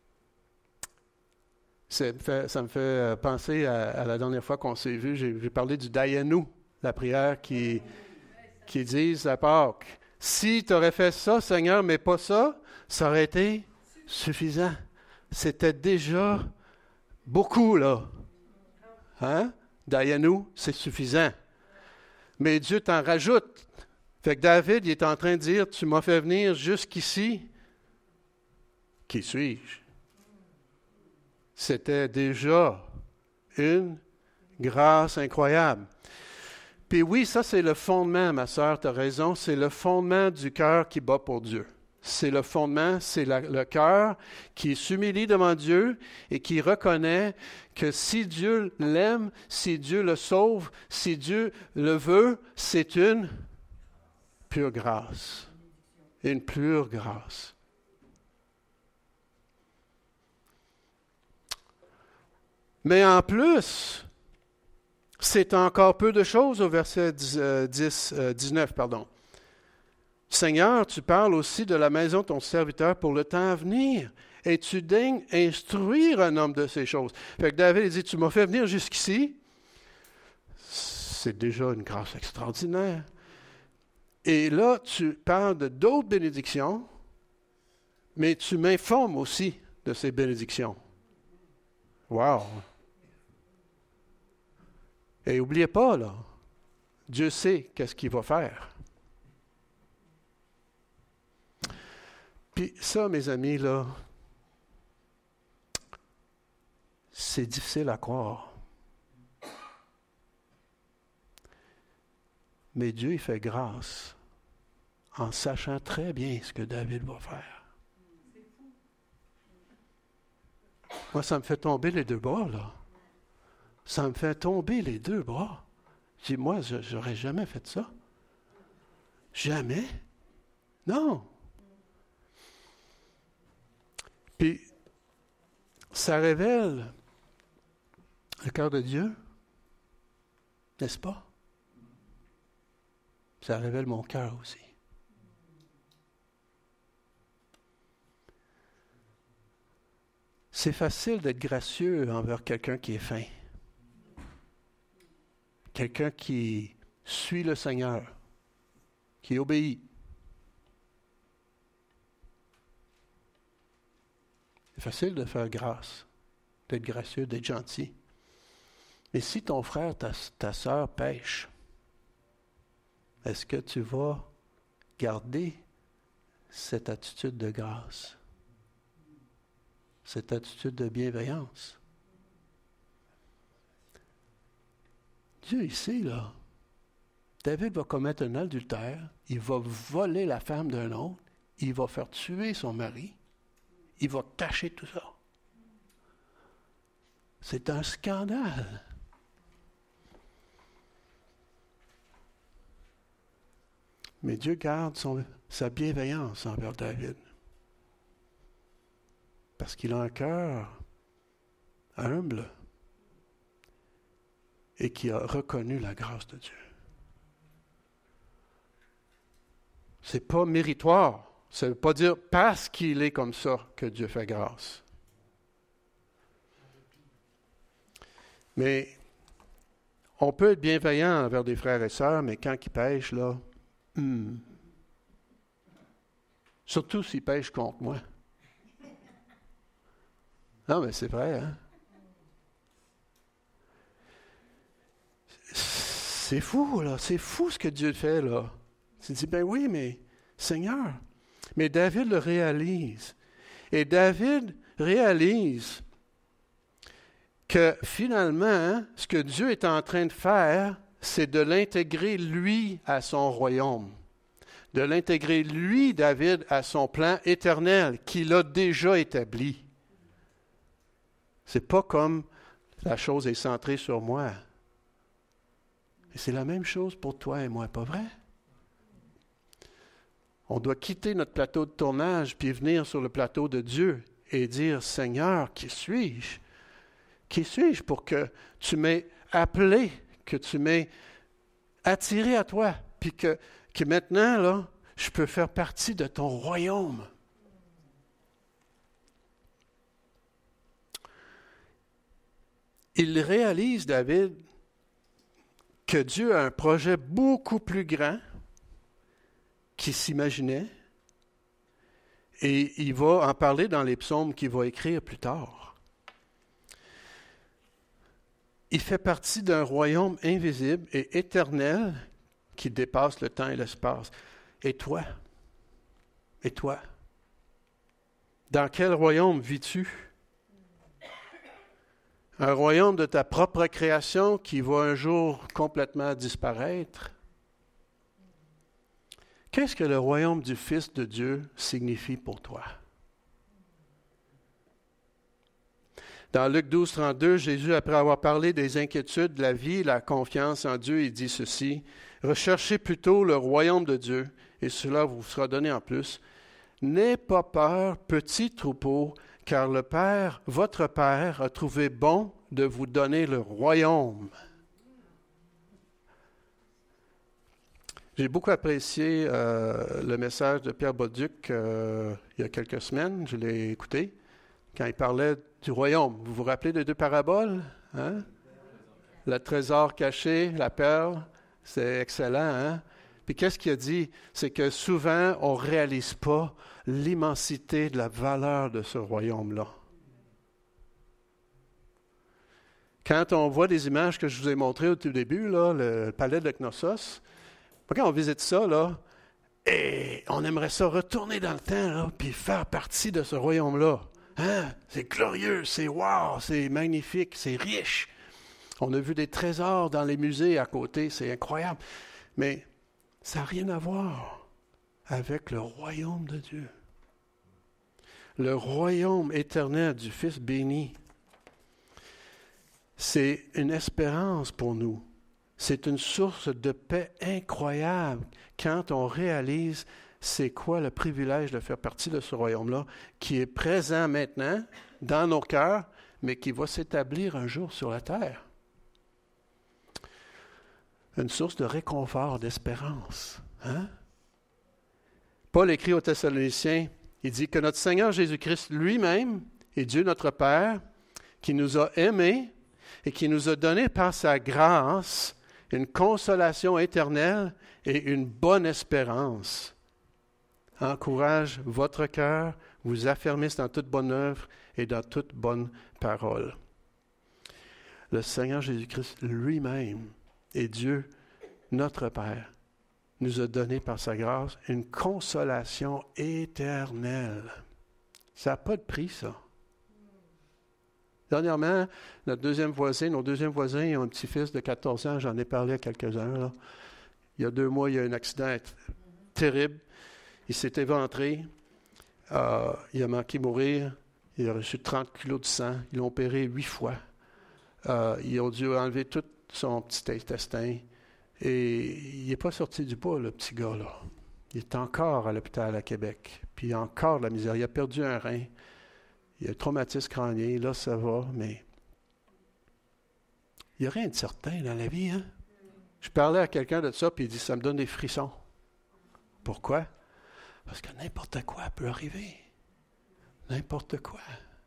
ça me fait, ça me fait penser à, à la dernière fois qu'on s'est vu, j'ai, j'ai parlé du Dayenu, la prière qui, qui disent à Pâques, « Si tu aurais fait ça, Seigneur, mais pas ça, ça aurait été suffisant. » C'était déjà beaucoup, là. Hein? Dayenu, c'est suffisant. Mais Dieu t'en rajoute. Fait que David, il est en train de dire, tu m'as fait venir jusqu'ici. Qui suis-je? C'était déjà une grâce incroyable. Puis oui, ça c'est le fondement, ma sœur, tu as raison, c'est le fondement du cœur qui bat pour Dieu. C'est le fondement, c'est la, le cœur qui s'humilie devant Dieu et qui reconnaît que si Dieu l'aime, si Dieu le sauve, si Dieu le veut, c'est une pure grâce. Une pure grâce. Mais en plus, c'est encore peu de choses au verset dix, dix-neuf, pardon. Seigneur, tu parles aussi de la maison de ton serviteur pour le temps à venir, et tu daignes instruire un homme de ces choses. Fait que David dit, tu m'as fait venir jusqu'ici. C'est déjà une grâce extraordinaire. Et là, tu parles de d'autres bénédictions, mais tu m'informes aussi de ces bénédictions. Wow! Et n'oubliez pas, là, Dieu sait qu'est-ce qu'il va faire. Puis ça, mes amis, là, c'est difficile à croire. Mais Dieu, il fait grâce en sachant très bien ce que David va faire. Moi, ça me fait tomber les deux bras, là. Ça me fait tomber les deux bras. Je dis, moi, je n'aurais jamais fait ça. Jamais. Non. Puis, ça révèle le cœur de Dieu, n'est-ce pas? Ça révèle mon cœur aussi. C'est facile d'être gracieux envers quelqu'un qui est fin. Quelqu'un qui suit le Seigneur, qui obéit. C'est facile de faire grâce, d'être gracieux, d'être gentil. Mais si ton frère, ta, ta sœur pêche, est-ce que tu vas garder cette attitude de grâce, cette attitude de bienveillance? Dieu, il sait, là. David va commettre un adultère, il va voler la femme d'un autre, il va faire tuer son mari, il va cacher tout ça. C'est un scandale. Mais Dieu garde son, sa bienveillance envers David. Parce qu'il a un cœur humble et qui a reconnu la grâce de Dieu. C'est pas méritoire. Ça ne veut pas dire parce qu'il est comme ça que Dieu fait grâce. Mais on peut être bienveillant envers des frères et sœurs, mais quand ils pêchent, là, hmm, surtout s'ils pêchent contre moi. Non, mais c'est vrai, hein? C'est fou, là. C'est fou ce que Dieu fait, là. Tu dis, ben oui, mais Seigneur. Mais David le réalise. Et David réalise que finalement, hein, ce que Dieu est en train de faire, c'est de l'intégrer, lui, à son royaume. De l'intégrer, lui, David, à son plan éternel qu'il a déjà établi. C'est pas comme la chose est centrée sur moi. Et c'est la même chose pour toi et moi, pas vrai? On doit quitter notre plateau de tournage puis venir sur le plateau de Dieu et dire, Seigneur, qui suis-je? Qui suis-je pour que tu m'aies appelé, que tu m'aies attiré à toi, puis que, que maintenant, là, je peux faire partie de ton royaume. Il réalise, David, que Dieu a un projet beaucoup plus grand qu'il s'imaginait, et il va en parler dans les psaumes qu'il va écrire plus tard. il fait partie d'un royaume invisible et éternel qui dépasse le temps et l'espace. Et toi? Et toi? Dans quel royaume vis-tu? Un royaume de ta propre création qui va un jour complètement disparaître? Qu'est-ce que le royaume du Fils de Dieu signifie pour toi? Dans Luc douze, trente-deux, Jésus, après avoir parlé des inquiétudes de la vie et la confiance en Dieu, il dit ceci, « Recherchez plutôt le royaume de Dieu, et cela vous sera donné en plus. N'aie pas peur, petit troupeau, car le Père, votre Père, a trouvé bon de vous donner le royaume. » J'ai beaucoup apprécié euh, le message de Pierre Bolduc euh, il y a quelques semaines, je l'ai écouté, quand il parlait du royaume. Vous vous rappelez des deux paraboles? Hein? Le trésor caché, la perle, c'est excellent. Hein? Puis qu'est-ce qu'il a dit? C'est que souvent, on ne réalise pas l'immensité de la valeur de ce royaume-là. Quand on voit des images que je vous ai montrées au tout début, là, le palais de Knossos, quand on visite ça, là, et on aimerait ça retourner dans le temps, là, puis faire partie de ce royaume-là. Hein? C'est glorieux, c'est wow, c'est magnifique, c'est riche. On a vu des trésors dans les musées à côté, c'est incroyable. Mais ça n'a rien à voir avec le royaume de Dieu. Le royaume éternel du Fils béni. C'est une espérance pour nous. C'est une source de paix incroyable quand on réalise c'est quoi le privilège de faire partie de ce royaume-là qui est présent maintenant dans nos cœurs, mais qui va s'établir un jour sur la terre. Une source de réconfort, d'espérance. Hein? Paul écrit aux Thessaloniciens, il dit que notre Seigneur Jésus-Christ lui-même est Dieu notre Père, qui nous a aimés et qui nous a donné par sa grâce une consolation éternelle et une bonne espérance. Encourage votre cœur, vous affermisse dans toute bonne œuvre et dans toute bonne parole. Le Seigneur Jésus-Christ lui-même et Dieu, notre Père, nous a donné par sa grâce une consolation éternelle. Ça n'a pas de prix, ça. Dernièrement, notre deuxième voisin, nos deuxièmes voisins, ils ont un petit-fils de quatorze ans, j'en ai parlé à quelques-uns. Là. Il y a deux mois, il y a eu un accident terrible. Il s'est éventré, euh, il a manqué mourir, il a reçu trente kilos de sang, ils l'ont opéré huit fois. Euh, ils ont dû enlever tout son petit intestin et il n'est pas sorti du bois, le petit gars-là. Il est encore à l'hôpital à Québec, puis il a encore de la misère. Il a perdu un rein, il a un traumatisme crânien, là ça va, mais il n'y a rien de certain dans la vie. Hein? Je parlais à quelqu'un de ça, puis il dit, ça me donne des frissons. Pourquoi? Parce que n'importe quoi peut arriver. N'importe quoi.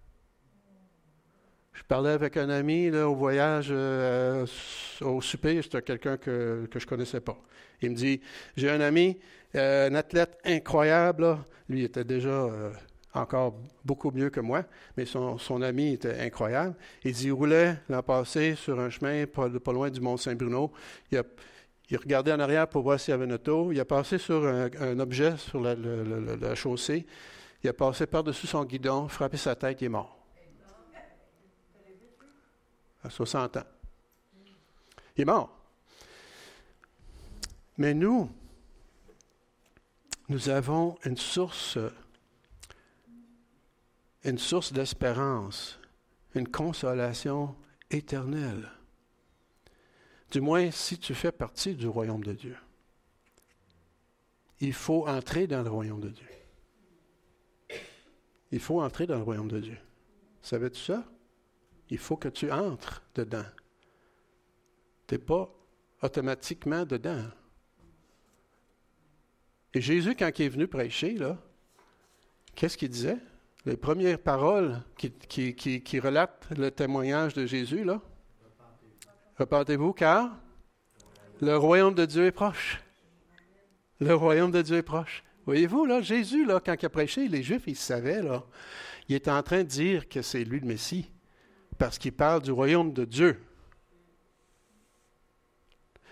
Je parlais avec un ami là, au voyage, euh, au souper, c'était quelqu'un que, que je ne connaissais pas. Il me dit, j'ai un ami, euh, un athlète incroyable, là. Lui était déjà euh, encore beaucoup mieux que moi, mais son, son ami était incroyable. Il dit, il roulait l'an passé sur un chemin pas, pas loin du Mont-Saint-Bruno. Il a Il regardait en arrière pour voir s'il y avait une auto. Il a passé sur un, un objet sur la, la, la, la chaussée. Il a passé par-dessus son guidon, frappé sa tête, il est mort. À soixante ans. Il est mort. Mais nous, nous avons une source, une source d'espérance, une consolation éternelle. Du moins, si tu fais partie du royaume de Dieu. Il faut entrer dans le royaume de Dieu. Il faut entrer dans le royaume de Dieu. Savais-tu ça? Il faut que tu entres dedans. Tu n'es pas automatiquement dedans. Et Jésus, quand il est venu prêcher, là, qu'est-ce qu'il disait? Les premières paroles qui, qui, qui, qui relatent le témoignage de Jésus, là. Repentez-vous, car le royaume de Dieu est proche. Le royaume de Dieu est proche. Voyez-vous, là, Jésus, là, quand il a prêché, les Juifs, ils savaient, là, il est en train de dire que c'est lui le Messie, parce qu'il parle du royaume de Dieu.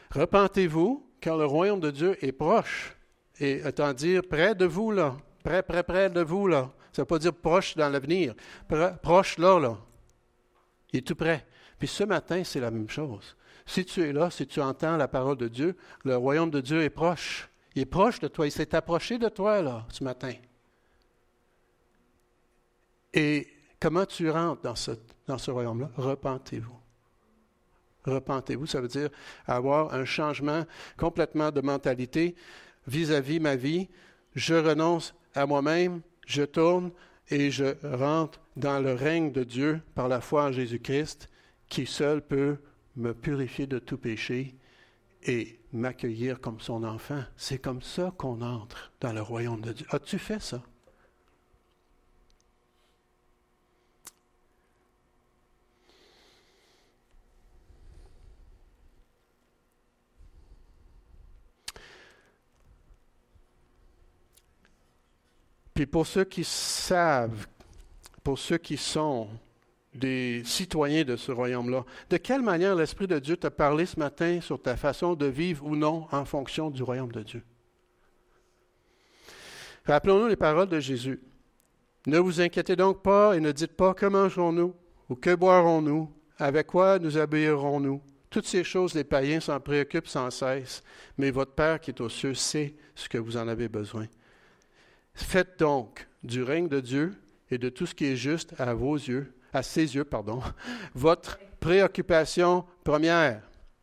Repentez-vous, car le royaume de Dieu est proche. Et autant dire près de vous, là. Près, près, près de vous, là. Ça ne veut pas dire proche dans l'avenir. Près, proche là, là. Il est tout près. Puis ce matin, c'est la même chose. Si tu es là, si tu entends la parole de Dieu, le royaume de Dieu est proche. Il est proche de toi. Il s'est approché de toi, là, ce matin. Et comment tu rentres dans ce, dans ce royaume-là? Repentez-vous. Repentez-vous, ça veut dire avoir un changement complètement de mentalité vis-à-vis ma vie. Je renonce à moi-même, je tourne et je rentre dans le règne de Dieu par la foi en Jésus-Christ, qui seul peut me purifier de tout péché et m'accueillir comme son enfant. C'est comme ça qu'on entre dans le royaume de Dieu. As-tu fait ça? Puis pour ceux qui savent, pour ceux qui sont des citoyens de ce royaume-là, de quelle manière l'Esprit de Dieu t'a parlé ce matin sur ta façon de vivre ou non en fonction du royaume de Dieu? Rappelons-nous les paroles de Jésus. Ne vous inquiétez donc pas et ne dites pas que mangerons-nous ou que boirons-nous, avec quoi nous habillerons-nous. Toutes ces choses, les païens s'en préoccupent sans cesse, mais votre Père qui est aux cieux sait ce que vous en avez besoin. Faites donc du règne de Dieu et de tout ce qui est juste à vos yeux, à ses yeux, pardon, votre préoccupation première.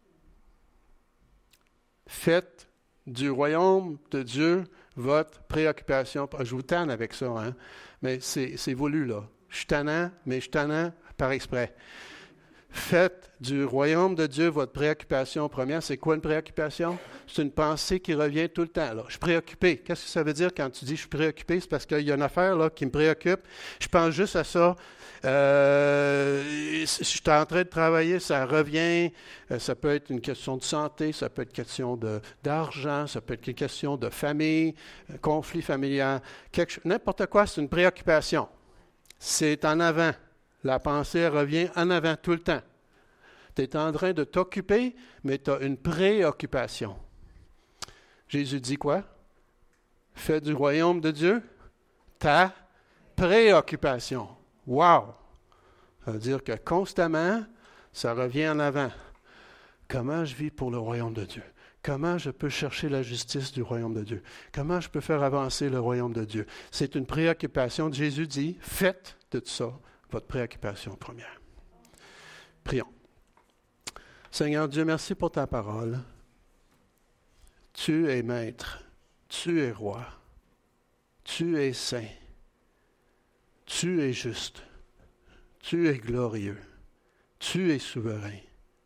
Faites du royaume de Dieu votre préoccupation. Je vous tanne avec ça, hein? Mais c'est, c'est voulu, là. Je suis tannant, mais je suis tannant par exprès. Faites du royaume de Dieu votre préoccupation première. C'est quoi une préoccupation? C'est une pensée qui revient tout le temps. Là. Je suis préoccupé. Qu'est-ce que ça veut dire quand tu dis je suis préoccupé? C'est parce qu'il y a une affaire là, qui me préoccupe. Je pense juste à ça. Euh, je suis en train de travailler, ça revient. Euh, ça peut être une question de santé, ça peut être une question de, d'argent, ça peut être une question de famille, un conflit familial. Quelque, n'importe quoi, c'est une préoccupation. C'est en avant. La pensée revient en avant tout le temps. Tu es en train de t'occuper, mais tu as une préoccupation. Jésus dit quoi? Fais du royaume de Dieu ta préoccupation. Wow! Ça veut dire que constamment, ça revient en avant. Comment je vis pour le royaume de Dieu? Comment je peux chercher la justice du royaume de Dieu? Comment je peux faire avancer le royaume de Dieu? C'est une préoccupation. Jésus dit, faites de tout ça votre préoccupation première. Prions. Seigneur Dieu, merci pour ta parole. Tu es maître, tu es roi, tu es saint, tu es juste, tu es glorieux, tu es souverain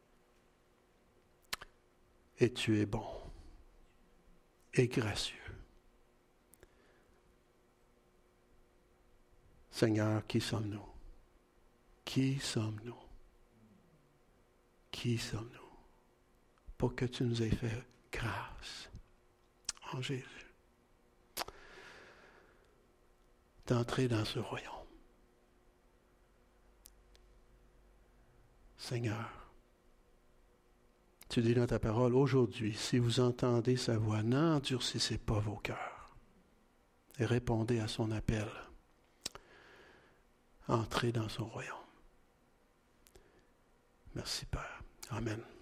et tu es bon et gracieux. Seigneur, qui sommes-nous? Qui sommes-nous? Qui sommes-nous? Pour que tu nous aies fait grâce en Jésus d'entrer dans ce royaume. Seigneur, tu dis dans ta parole, aujourd'hui, si vous entendez sa voix, n'endurcissez pas vos cœurs et répondez à son appel. Entrez dans son royaume. Merci, Père. Amen.